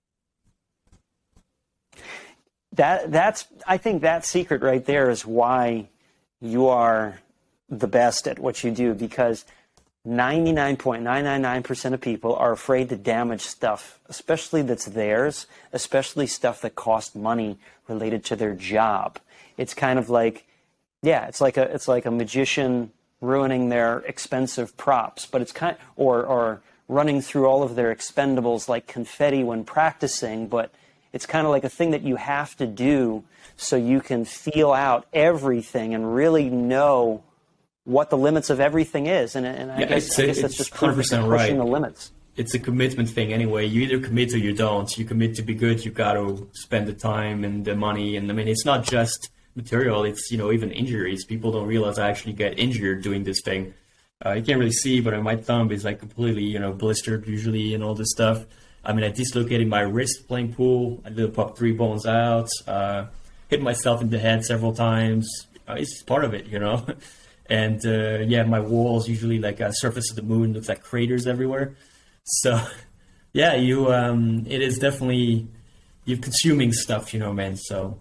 That that's I think that secret right there is why you are the best at what you do, because ninety-nine point nine nine nine percent of people are afraid to damage stuff, especially that's theirs, especially stuff that costs money related to their job. It's kind of like, yeah, it's like a it's like a magician ruining their expensive props, but it's kind or or running through all of their expendables like confetti when practicing, but it's kind of like a thing that you have to do so you can feel out everything and really know what the limits of everything is. And, and I, yeah, guess, I guess that's just pushing right. the limits. It's a commitment thing anyway. You either commit or you don't. You commit to be good, you got to spend the time and the money. And I mean, it's not just material. It's, you know, even injuries. People don't realize I actually get injured doing this thing. Uh, you can't really see, but my thumb is like completely, you know, blistered usually and all this stuff. I mean, I dislocated my wrist playing pool. I did pop three bones out. Uh, hit myself in the head several times. Uh, it's just part of it, you know. And uh, yeah, my walls usually like a surface of the moon looks like craters everywhere. So yeah, you um, it is definitely you're consuming stuff, you know, man. So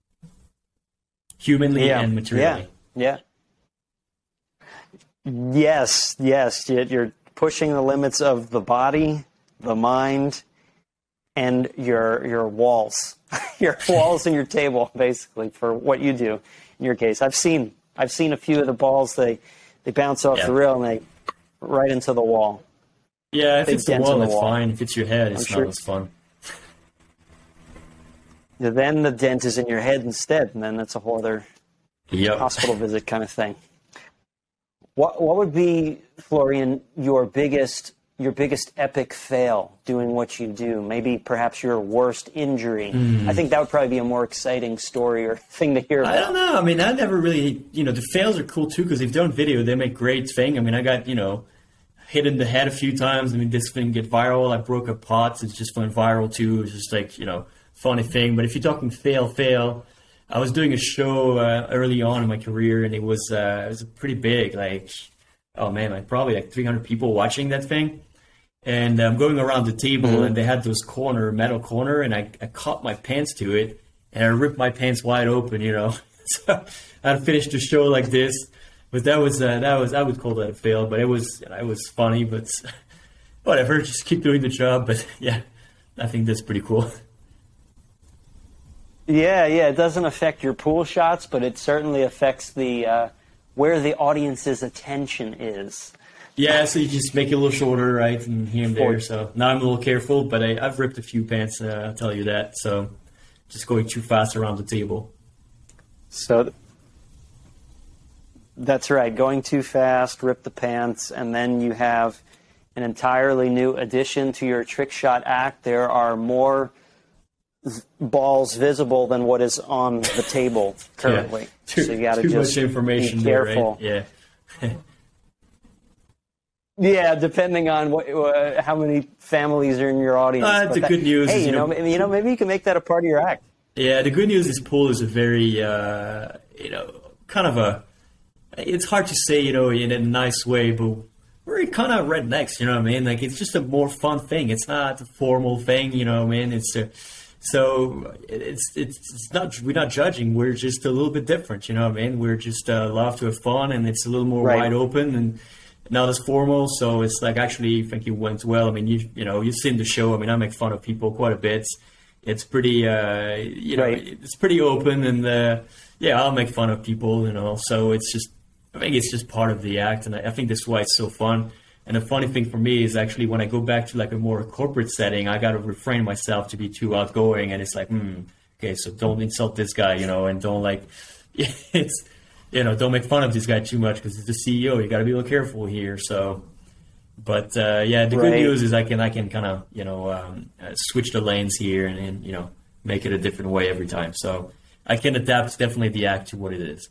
humanly yeah. and materially. Yeah. Yeah. Yes. Yes. You're pushing the limits of the body, the mind, and your your walls, your walls and your table, basically, for what you do. In your case, I've seen I've seen a few of the balls. They they bounce off yeah. the rail and they right into the wall. Yeah, if Big it's the wall, it's fine. If it's your head, it's I'm not sure. as fun. Then the dent is in your head instead, and then that's a whole other yep. hospital visit kind of thing. What what would be, Florian, your biggest your biggest epic fail doing what you do? Maybe perhaps your worst injury. Mm. I think that would probably be a more exciting story or thing to hear about. I don't know. I mean, I never really, you know, the fails are cool too because if they're on video, they make great thing. I mean, I got, you know, hit in the head a few times. I mean, this thing get viral. I broke a pot. It's just went viral too. It's just like, you know, funny thing. But if you're talking fail, fail, I was doing a show uh, early on in my career and it was, uh, it was pretty big. Like, oh man, like probably like three hundred people watching that thing. And I'm going around the table, mm-hmm. and they had those corner, metal corner, and I, I caught my pants to it, and I ripped my pants wide open, you know. So I finished the show like this, but that was uh, that was I would call that a fail, but it was it was funny, but whatever, just keep doing the job. But yeah, I think that's pretty cool. Yeah, yeah, it doesn't affect your pool shots, but it certainly affects the uh, where the audience's attention is. Yeah, so you just make it a little shorter, right, and here and there. So now I'm a little careful, but I, I've ripped a few pants, uh, I'll tell you that. So just going too fast around the table. So that's right, going too fast, rip the pants, and then you have an entirely new addition to your trick shot act. There are more balls visible than what is on the table currently. Yeah. Too, so you got to just much information be careful. There, right? Yeah. Yeah, depending on what, uh, how many families are in your audience. Uh, the that, good news hey, is, you know, know, you know, maybe you can make that a part of your act. Yeah, the good news is pool is a very, uh, you know, kind of a, it's hard to say, you know, in a nice way, but we're kind of rednecks, you know what I mean? Like, it's just a more fun thing. It's not a formal thing, you know what I mean? It's a, so it's, it's it's not, we're not judging. We're just a little bit different, you know what I mean? We're just uh, love to have fun, and it's a little more Right. wide open and not as formal. So it's like, actually, I think it went well. I mean, you you know, you've seen the show. I mean, I make fun of people quite a bit. It's pretty, uh, you know, Right. it's pretty open, and uh, yeah, I'll make fun of people, you know. So it's just, I think it's just part of the act, and I, I think that's why it's so fun. And the funny thing for me is actually when I go back to like a more corporate setting, I got to refrain myself to be too outgoing, and it's like, hmm, okay, so don't insult this guy, you know, and don't like, it's, you know, don't make fun of this guy too much because he's the C E O. You got to be a little careful here. So, but uh, yeah, the good Right. news is I can I can kind of you know um, uh, switch the lanes here and, and you know make it a different way every time. So I can adapt definitely the act to what it is.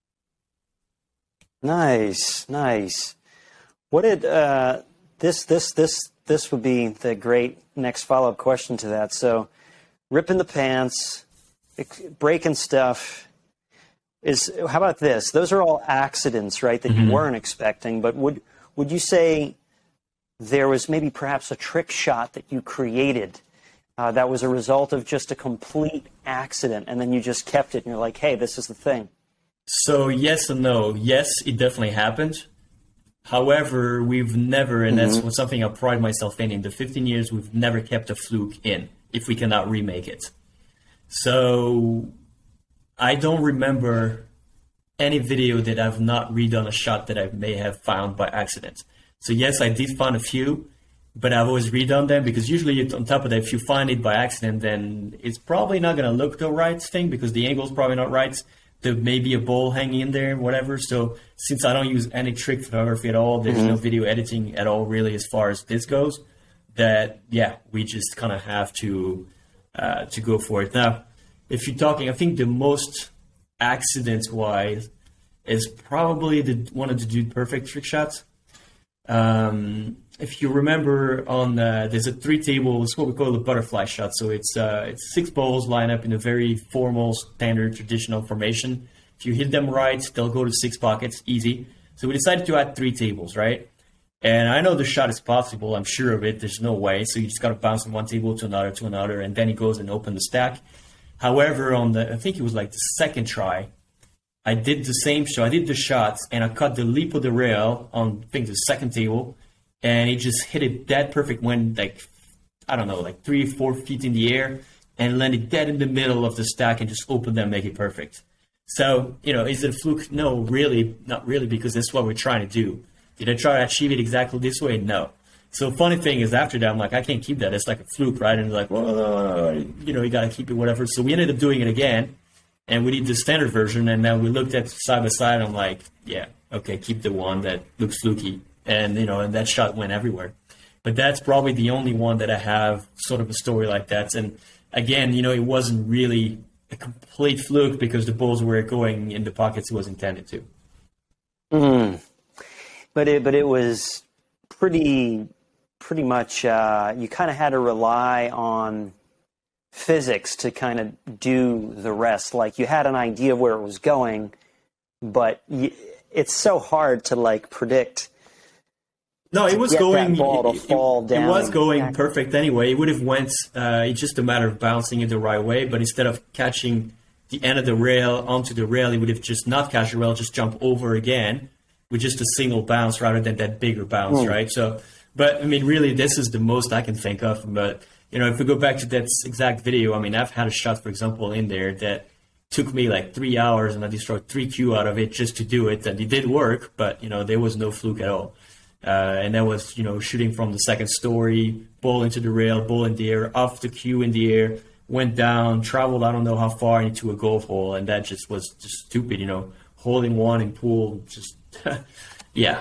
Nice, nice. What did uh, this this this this would be the great next follow up question to that. So, ripping the pants, breaking stuff. Is how about this? Those are all accidents, right? That Mm-hmm. you weren't expecting. But would would you say there was maybe perhaps a trick shot that you created uh, that was a result of just a complete accident, and then you just kept it, and you're like, hey, this is the thing. So yes and no. Yes, it definitely happened. However, we've never, and that's what something I pride myself in, in the fifteen years, we've never kept a fluke in if we cannot remake it. So I don't remember any video that I've not redone a shot that I may have found by accident. So yes, I did find a few, but I've always redone them because usually on top of that, if you find it by accident, then it's probably not going to look the right thing because the angle's probably not right. There may be a ball hanging in there, whatever. So since I don't use any trick photography at all, there's no video editing at all really as far as this goes, that, yeah, we just kind of have to uh, to go for it. Now, if you're talking, I think the most accident-wise is probably the one of the Dude Perfect trick shots. Um, if you remember, on uh, there's a three table. It's what we call the butterfly shot. So it's uh, it's six balls lined up in a very formal, standard, traditional formation. If you hit them right, they'll go to six pockets, easy. So we decided to add three tables, right? And I know the shot is possible. I'm sure of it. There's no way. So you just got to bounce from one table to another to another, and then it goes and open the stack. However, on the I think it was like the second try, I did the same shot. I did the shots, and I cut the leap of the rail on I think the second table, and it just hit it dead perfect. Went like I don't know, like three, four feet in the air, and landed dead in the middle of the stack, and just opened them, make it perfect. So you know, is it a fluke? No, really, not really, because that's what we're trying to do. Did I try to achieve it exactly this way? No. So funny thing is, after that, I'm like, I can't keep that. It's like a fluke, right? And they're like, well, you know, you got to keep it, whatever. So we ended up doing it again, and we did the standard version. And then we looked at side by side. And I'm like, yeah, okay, keep the one that looks fluky. And you know, and that shot went everywhere. But that's probably the only one that I have sort of a story like that. And again, you know, it wasn't really a complete fluke because the balls were going in the pockets it was intended to. Mm. But it, but it was pretty, pretty much. Uh, you kind of had to rely on physics to kind of do the rest. Like you had an idea of where it was going, but you, it's so hard to like predict. No, it was get going. That ball to it, fall it, down. it was going perfect anyway. It would have went. Uh, it's just a matter of bouncing it the right way. But instead of catching the end of the rail onto the rail, it would have just not catch the rail, just jump over again with just a single bounce rather than that bigger bounce, mm. right? So, but I mean, really, this is the most I can think of. But you know, if we go back to that exact video, I mean, I've had a shot, for example, in there that took me like three hours, and I destroyed three Q out of it just to do it, and it did work. But you know, there was no fluke at all. Uh, and that was, you know, shooting from the second story, ball into the rail, ball in the air, off the cue in the air, went down, traveled I don't know how far into a golf hole, and that just was just stupid, you know, holding one in pool, just, yeah.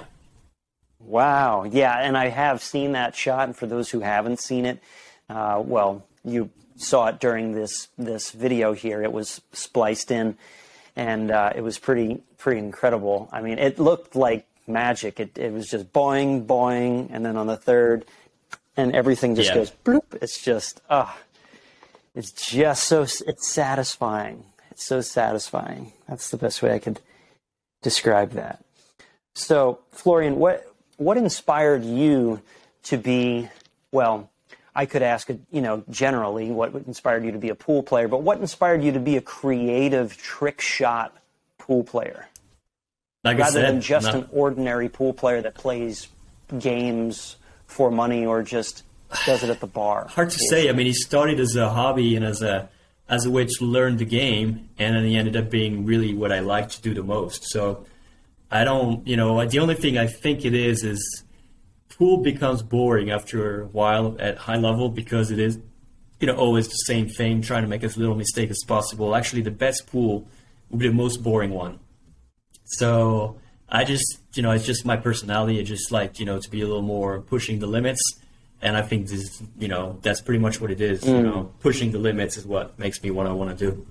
Wow, yeah, and I have seen that shot, and for those who haven't seen it, uh, well, you saw it during this this video here. It was spliced in, and uh, it was pretty pretty incredible. I mean, it looked like magic. It it was just boing, boing, and then on the third, and everything just yeah. goes bloop. It's just, ah, oh, it's just so, it's satisfying. It's so satisfying. That's the best way I could describe that. So, Florian, what what inspired you to be, well, I could ask, you know, generally what inspired you to be a pool player, but what inspired you to be a creative trick shot pool player? Like rather I said, than just no. an ordinary pool player that plays games for money or just does it at the bar. Hard to say. I mean, he started as a hobby and as a as a way to learn the game, and then he ended up being really what I like to do the most. So I don't, you know, the only thing I think it is is pool becomes boring after a while at high level because it is, you know, always the same thing, trying to make as little mistake as possible. Actually, the best pool will be the most boring one. So I just, you know, it's just my personality. I just like, you know, to be a little more pushing the limits. And I think this, you know, that's pretty much what it is. Mm. You know, pushing the limits is what makes me what I want to do.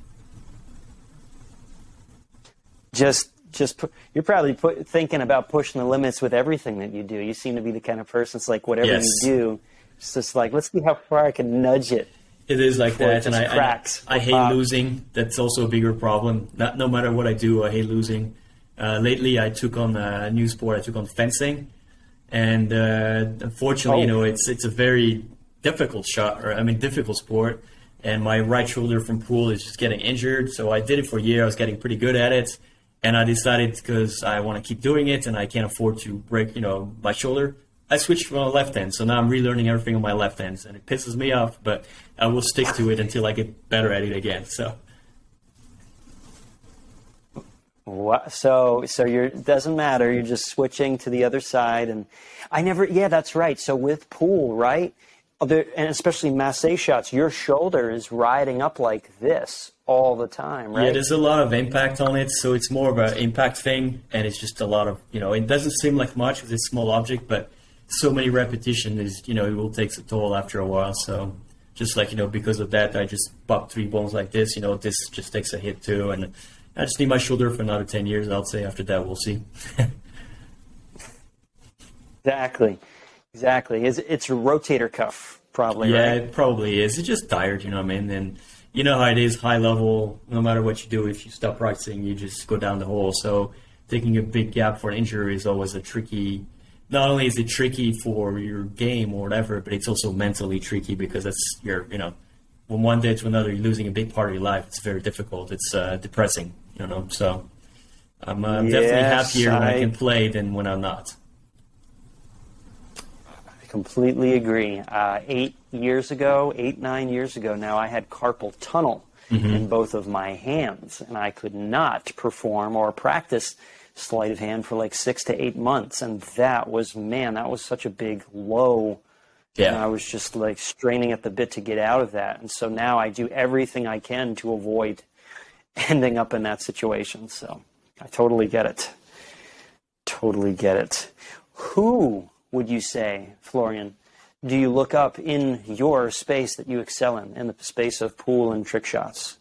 Just, just you're probably put, thinking about pushing the limits with everything that you do. You seem to be the kind of person that's like, whatever yes. you do, it's just like, let's see how far I can nudge it. It is like that, and I, cracks. I, I hate uh, losing. That's also a bigger problem. Not, no matter what I do, I hate losing. Uh, lately, I took on a new sport. I took on fencing. And uh, unfortunately, oh. you know, it's it's a very difficult shot, or I mean, difficult sport. And my right shoulder from pool is just getting injured. So I did it for a year. I was getting pretty good at it, and I decided because I want to keep doing it, and I can't afford to break, you know, my shoulder. I switched from my left hand, so now I'm relearning everything on my left hand, and it pisses me off. But I will stick to it until I get better at it again. So. What? So, so you're, it doesn't matter. You're just switching to the other side. And I never, yeah, that's right. So with pool, right? There, and especially masse shots, your shoulder is riding up like this all the time, right? Yeah, there's a lot of impact on it. So it's more of an impact thing. And it's just a lot of, you know, it doesn't seem like much because it's a small object, but so many repetitions is, you know, it will take a toll after a while. So just like, you know, because of that, I just pop three bones like this, you know, this just takes a hit too. And I just need my shoulder for another ten years. I'll say after that, we'll see. Exactly. Exactly. It's, it's a rotator cuff, probably, yeah, right? it probably is. It's just tired, you know what I mean? And you know how it is, high level, no matter what you do, if you stop practicing, you just go down the hole. So taking a big gap for an injury is always a tricky, not only is it tricky for your game or whatever, but it's also mentally tricky because that's your, you know, from one day to another, you're losing a big part of your life. It's very difficult. It's uh, depressing, you know. So I'm uh, yes, definitely happier when I, I can play than when I'm not. I completely agree. Uh, eight years ago, eight, nine years ago now, I had carpal tunnel mm-hmm. in both of my hands, and I could not perform or practice sleight of hand for like six to eight months. And that was, man, that was such a big low. Yeah. And I was just like straining at the bit to get out of that. And so now I do everything I can to avoid ending up in that situation. So I totally get it. Totally get it. Who would you say, Florian, do you look up in your space that you excel in, in the space of pool and trick shots?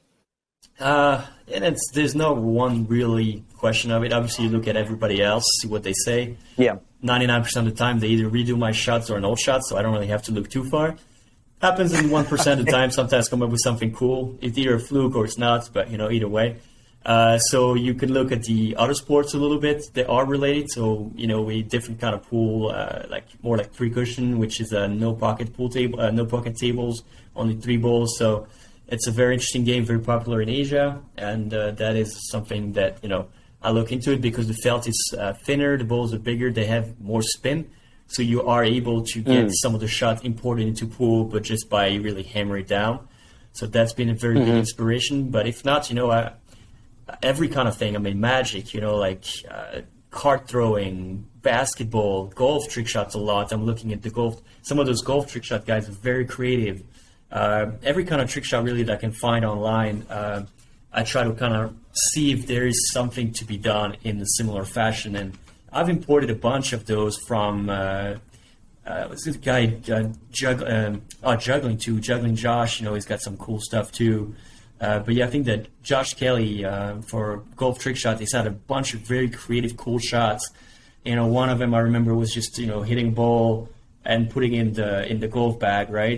Uh, and it's, there's no one really question of it. Obviously, you look at everybody else, see what they say. Yeah. ninety-nine percent of the time, they either redo my shots or an old shot, so I don't really have to look too far. Happens in one percent of the time. Sometimes come up with something cool. It's either a fluke or it's not, but, you know, either way. Uh, so you can look at the other sports a little bit. They are related. So, you know, we different kind of pool, uh, like more like three cushion, which is a no pocket pool table, uh, no pocket tables, only three balls. So it's a very interesting game, very popular in Asia, and uh, that is something that, you know, I look into it because the felt is uh, thinner, the balls are bigger, they have more spin, so you are able to get mm. some of the shots imported into pool, but just by really hammering it down. So that's been a very mm-hmm. big inspiration. But if not, you know, I, every kind of thing. I mean, magic, you know, like uh, card throwing, basketball, golf trick shots a lot. I'm looking at the golf. Some of those golf trick shot guys are very creative. Uh, every kind of trick shot really that I can find online, uh, I try to kind of see if there is something to be done in a similar fashion. And I've imported a bunch of those from, uh, uh, what's this guy, uh, jugg- um, oh, juggling too, Juggling Josh, you know, he's got some cool stuff too. Uh, but yeah, I think that Josh Kelly, uh, for golf trick shot, he's had a bunch of very creative, cool shots. You know, one of them I remember was just, you know, hitting a ball and putting in the, in the golf bag, right?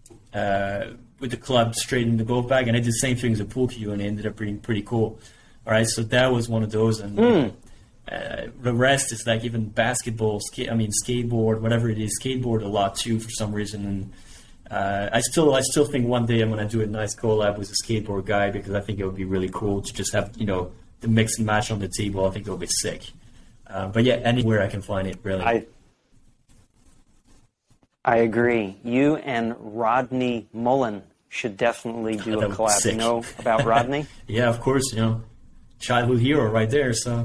Uh, with the club straight in the golf bag, and I did the same thing as a pool cue, and it ended up being pretty cool. All right, so that was one of those, and mm. uh, the rest is like even basketball, skate, I mean skateboard, whatever it is, skateboard a lot too for some reason. And uh, I still I still think one day I'm gonna do a nice collab with a skateboard guy because I think it would be really cool to just have, you know, the mix and match on the table. I think it would be sick. Uh, but yeah, anywhere I can find it, really. I I agree. You and Rodney Mullen should definitely do a collab. You know about Rodney? Yeah, of course. You know, childhood hero right there. So.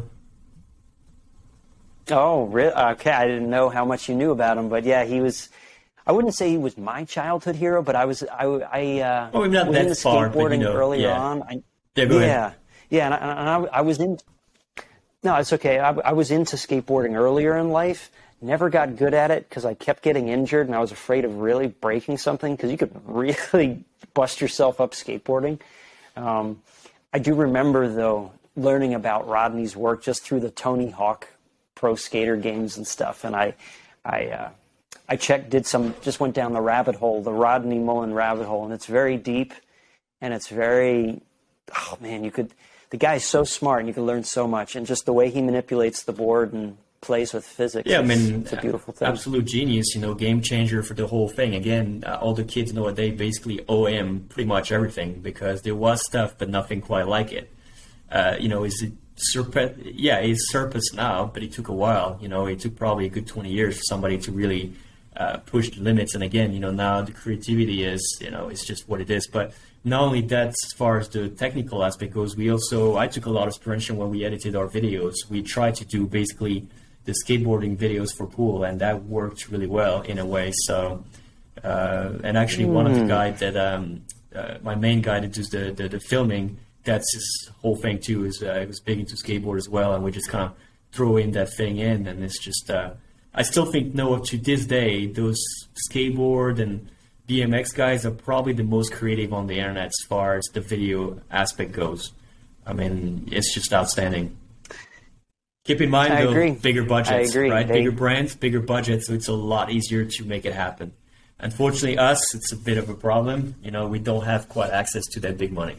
Oh, really? Okay. I didn't know how much you knew about him, but yeah, he was. I wouldn't say he was my childhood hero, but I was. I. I uh, oh, not was that into far, skateboarding but, you know, earlier yeah. on. I, yeah, go yeah, ahead. yeah, and, I, and I, I was in. No, it's okay. I, I was into skateboarding earlier in life. Never got good at it because I kept getting injured, and I was afraid of really breaking something because you could really bust yourself up skateboarding. Um, I do remember, though, learning about Rodney's work just through the Tony Hawk Pro Skater games and stuff, and I, I, uh, I checked, did some, just went down the rabbit hole, the Rodney Mullen rabbit hole, and it's very deep, and it's very, oh man, you could, the guy's so smart, and you can learn so much, and just the way he manipulates the board and plays with physics. Yeah, I it's, mean, it's a beautiful thing. Absolute genius, you know, game changer for the whole thing. Again, uh, all the kids nowadays basically owe him pretty much everything because there was stuff, but nothing quite like it. Uh, you know, is it surpass? Yeah, he's surpassed now, but it took a while. You know, it took probably a good twenty years for somebody to really uh, push the limits. And again, you know, now the creativity is, you know, it's just what it is. But not only that, as far as the technical aspect goes, we also, I took a lot of inspiration when we edited our videos. We tried to do basically the skateboarding videos for pool, and that worked really well in a way. So, uh, and actually, mm. one of the guys that um, uh, my main guy that does the, the the filming, that's his whole thing too. Is uh, he was big into skateboard as well, and we just kind of throw in that thing in, and it's just. Uh, I still think, Noah, to this day, those skateboard and B M X guys are probably the most creative on the internet as far as the video aspect goes. I mean, it's just outstanding. Keep in mind, I though, agree. bigger budgets, I agree. right? They... Bigger brands, bigger budgets, so it's a lot easier to make it happen. Unfortunately, us, it's a bit of a problem. You know, we don't have quite access to that big money.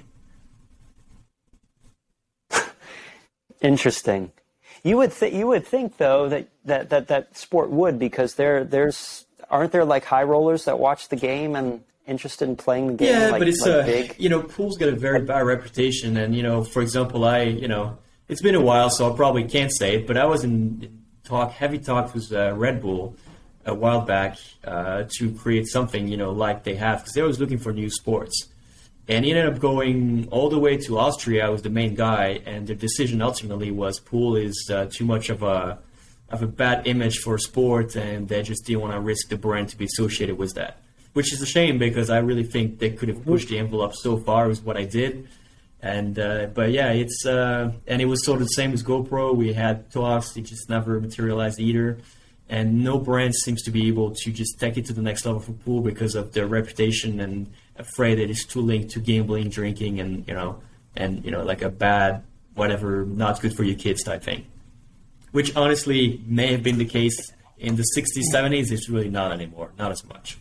Interesting. You would th- you would think though that, that, that, that sport would, because there there's aren't there like high rollers that watch the game and interested in playing the game? Yeah, like, but it's like a big? you know, pool's got a very bad reputation, and you know, for example, I you know. It's been a while, so I probably can't say it, but I was in talk, heavy talk with uh, Red Bull a while back uh, to create something, you know, like they have, because they was looking for new sports. And he ended up going all the way to Austria. I was the main guy, and the decision ultimately was pool is uh, too much of a of a bad image for sport, and they just didn't want to risk the brand to be associated with that, which is a shame because I really think they could have pushed the envelope so far with what I did. And uh, but yeah, it's uh, and it was sort of the same as GoPro. We had talks; it just never materialized either. And no brand seems to be able to just take it to the next level for pool because of their reputation and afraid that it's too linked to gambling, drinking, and you know, and you know, like a bad, whatever, not good for your kids type thing. Which honestly may have been the case in the sixties, seventies. It's really not anymore, not as much.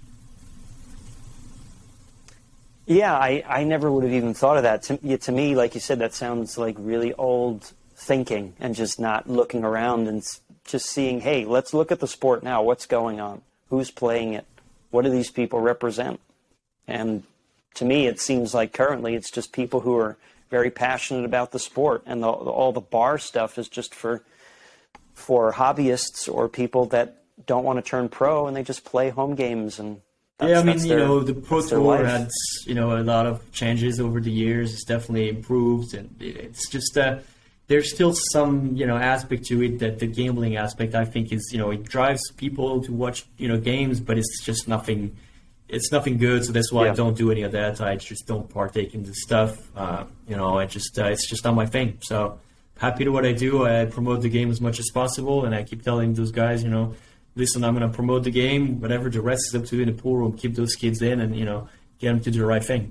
Yeah, I, I never would have even thought of that. To, yeah, to me, like you said, that sounds like really old thinking and just not looking around and just seeing, hey, let's look at the sport now. What's going on? Who's playing it? What do these people represent? And to me, it seems like currently it's just people who are very passionate about the sport, and the, all the bar stuff is just for for hobbyists or people that don't want to turn pro and they just play home games. And That's, yeah, I mean, their, you know, the Pro Tour had, you know, a lot of changes over the years. It's definitely improved, and it's just uh, there's still some, you know, aspect to it that the gambling aspect, I think, is, you know, it drives people to watch, you know, games, but it's just nothing. It's nothing good, so that's why yeah. I don't do any of that. I just don't partake in this stuff. Uh, you know, I just uh, it's just not my thing. So happy to what I do. I promote the game as much as possible, and I keep telling those guys, you know, listen, I'm going to promote the game. Whatever the rest is up to in the pool room, keep those kids in and, you know, get them to do the right thing.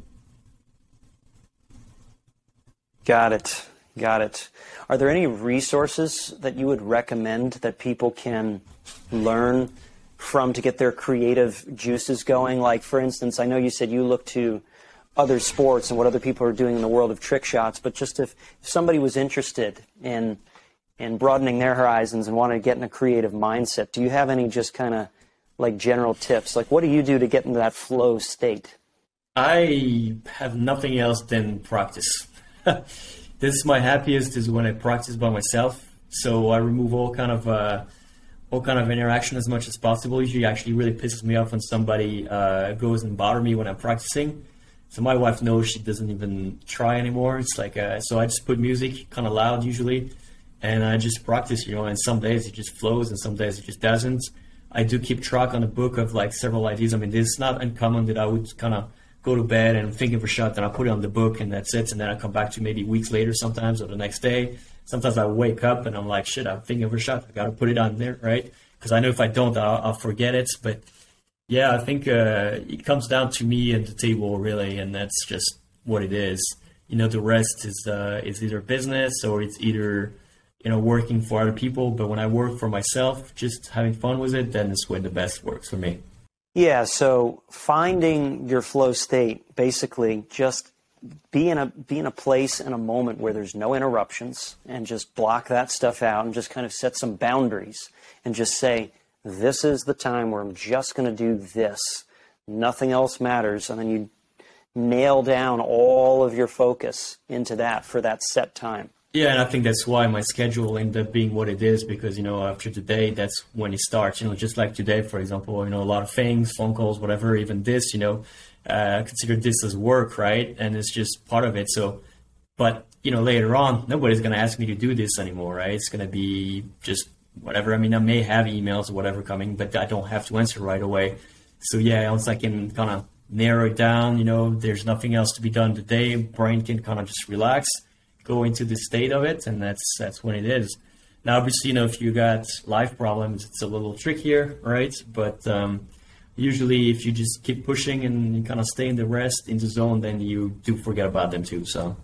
Got it. Got it. Are there any resources that you would recommend that people can learn from to get their creative juices going? Like, for instance, I know you said you look to other sports and what other people are doing in the world of trick shots, but just if, if somebody was interested in and broadening their horizons and wanting to get in a creative mindset, do you have any just kind of like general tips? Like, what do you do to get into that flow state? I have nothing else than practice. This is my happiest is when I practice by myself. So I remove all kind of uh, all kind of interaction as much as possible. Usually, actually, really pisses me off when somebody uh, goes and bother me when I'm practicing. So my wife knows, she doesn't even try anymore. It's like uh, so I just put music kind of loud usually, and I just practice. You know, and some days it just flows, and some days it just doesn't. I do keep track on a book of like several ideas. I mean, it's not uncommon that I would kind of go to bed and I'm thinking of a shot, then I'll put it on the book and that's it. And then I come back to maybe weeks later sometimes or the next day. Sometimes I wake up and I'm like, shit, I'm thinking of a shot. I got to put it on there, right? Because I know if I don't, I'll, I'll forget it. But yeah, I think uh, it comes down to me and the table really, and that's just what it is. You know, the rest is uh, is either business or it's either, you know, working for other people. But when I work for myself, just having fun with it, then it's when the best works for me. Yeah, so finding your flow state, basically just be in a be in a place in a moment where there's no interruptions and just block that stuff out and just kind of set some boundaries and just say, this is the time where I'm just going to do this. Nothing else matters. And then you nail down all of your focus into that for that set time. Yeah, and I think that's why my schedule ended up being what it is because, you know, after today, that's when it starts. You know, just like today, for example, you know, a lot of things, phone calls, whatever, even this, you know, uh, I consider this as work, right? And it's just part of it. So, but, you know, later on, nobody's going to ask me to do this anymore, right? It's going to be just whatever. I mean, I may have emails or whatever coming, but I don't have to answer right away. So, yeah, once I can kind of narrow it down, you know, there's nothing else to be done today, brain can kind of just relax, go into the state of it, and that's that's when it is. Now, obviously, you know, if you got life problems, it's a little trickier, right? But um, usually, if you just keep pushing and you kind of stay in the rest, in the zone, then you do forget about them too. So,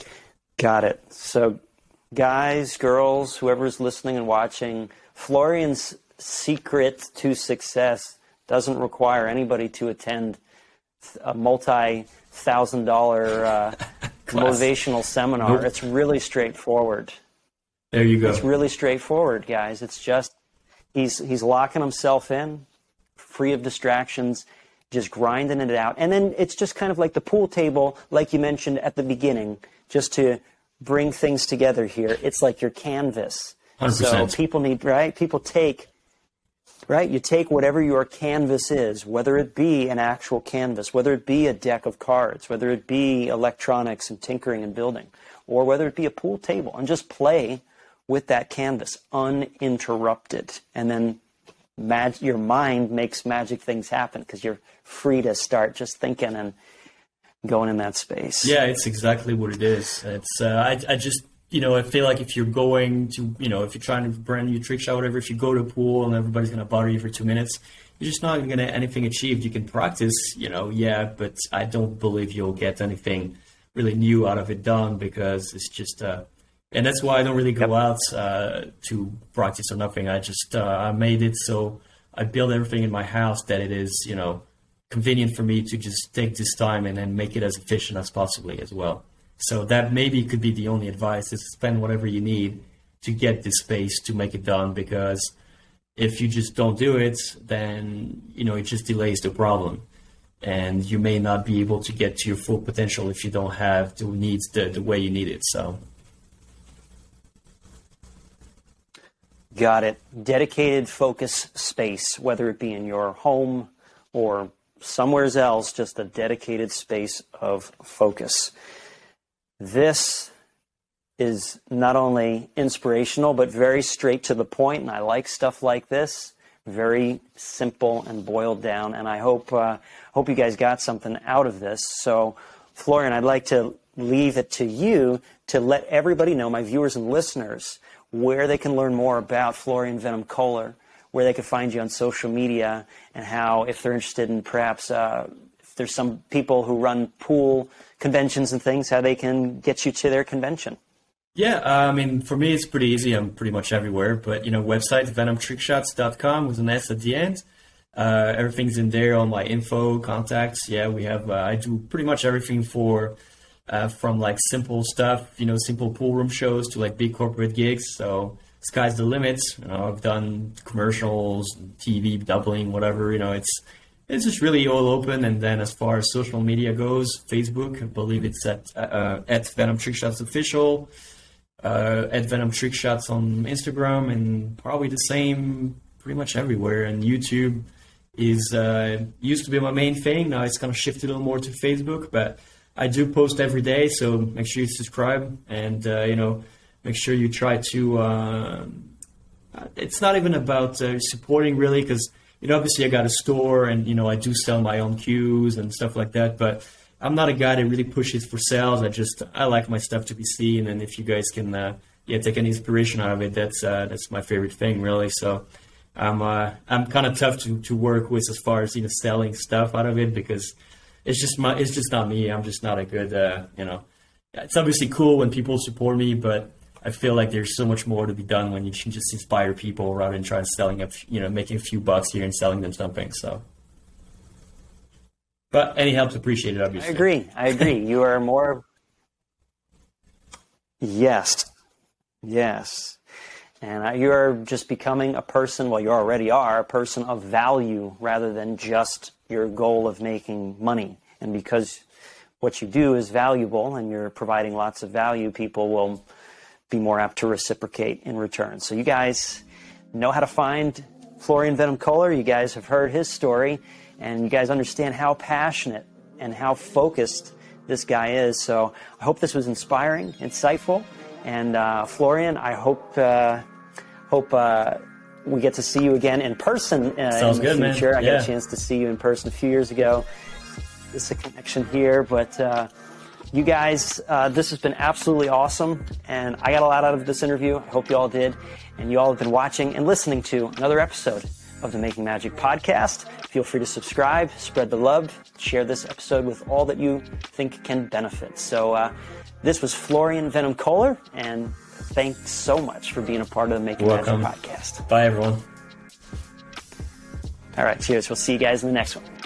got it. So, guys, girls, whoever's listening and watching, Florian's secret to success doesn't require anybody to attend a multi-thousand dollar uh, motivational seminar. Nope. It's really straightforward. There you go. It's really straightforward, guys. It's just he's he's locking himself in, free of distractions, just grinding it out. And then it's just kind of like the pool table, like you mentioned at the beginning, just to bring things together here. It's like your canvas. one hundred percent. So people need, right? People take, right? You take whatever your canvas is, whether it be an actual canvas, whether it be a deck of cards, whether it be electronics and tinkering and building, or whether it be a pool table, and just play with that canvas uninterrupted. And then mag- your mind makes magic things happen because you're free to start just thinking and going in that space. Yeah, it's exactly what it is. It's uh, I, I just, you know, I feel like if you're going to, you know, if you're trying to brand new trick shot, whatever, if you go to a pool and everybody's going to bother you for two minutes, you're just not going to get anything achieved. You can practice, you know, yeah, but I don't believe you'll get anything really new out of it done because it's just, uh, and that's why I don't really go yep. out uh, to practice or nothing. I just, uh, I made it so I build everything in my house that it is, you know, convenient for me to just take this time and then make it as efficient as possibly as well. So that maybe could be the only advice is spend whatever you need to get this space to make it done, because if you just don't do it, then, you know, it just delays the problem. And you may not be able to get to your full potential if you don't have the needs the, the way you need it. So. Got it. Dedicated focus space, whether it be in your home or somewhere else, just a dedicated space of focus. This is not only inspirational, but very straight to the point, and I like stuff like this. Very simple and boiled down, and I hope uh, hope you guys got something out of this. So, Florian, I'd like to leave it to you to let everybody know, my viewers and listeners, where they can learn more about Florian Venom Koehler, where they can find you on social media, and how, if they're interested in perhaps, uh, if there's some people who run pool conventions and things, how they can get you to their convention. Yeah, uh, I mean, for me, it's pretty easy. I'm pretty much everywhere. But, you know, website, venom trick shots dot com with an S at the end. Uh, everything's in there, all my info, contacts. Yeah, we have, uh, I do pretty much everything for uh, from like simple stuff, you know, simple pool room shows to like big corporate gigs. So sky's the limit. You know, I've done commercials, T V doubling, whatever. You know, it's it's just really all open. And then as far as social media goes, Facebook, I believe it's at uh, at Venom Trick Shots Official, uh, at Venom Trick Shots on Instagram, and probably the same pretty much everywhere. And YouTube is uh, used to be my main thing. Now it's kind of shifted a little more to Facebook, but I do post every day. So make sure you subscribe, and uh, you know, make sure you try to. Uh, it's not even about uh, supporting really, because you know, obviously I got a store, and you know, I do sell my own cues and stuff like that. But I'm not a guy that really pushes for sales. I just I like my stuff to be seen, and if you guys can, uh, yeah, take any inspiration out of it, that's uh, that's my favorite thing, really. So. I'm uh, I'm kind of tough to, to work with as far as, you know, selling stuff out of it, because it's just my it's just not me. I'm just not a good uh, you know. It's obviously cool when people support me, but I feel like there's so much more to be done when you can just inspire people rather than trying selling a you know making a few bucks here and selling them something. So, but any help's appreciated, obviously. I agree. I agree. You are more. Yes. Yes. And you're just becoming a person, well, you already are, a person of value rather than just your goal of making money. And because what you do is valuable and you're providing lots of value, people will be more apt to reciprocate in return. So you guys know how to find Florian Venom Koehler. You guys have heard his story, and you guys understand how passionate and how focused this guy is. So I hope this was inspiring, insightful. And uh, Florian, I hope... Uh, Hope uh, we get to see you again in person uh, Sounds in the good, future. Man. I yeah. got a chance to see you in person a few years ago. There's a connection here, but uh, you guys, uh, this has been absolutely awesome, and I got a lot out of this interview. I hope you all did, and you all have been watching and listening to another episode of the Making Magic podcast. Feel free to subscribe, spread the love, share this episode with all that you think can benefit. So uh, this was Florian Venom Koehler, and thanks so much for being a part of the Making Magic podcast. Bye, everyone. All right, cheers. We'll see you guys in the next one.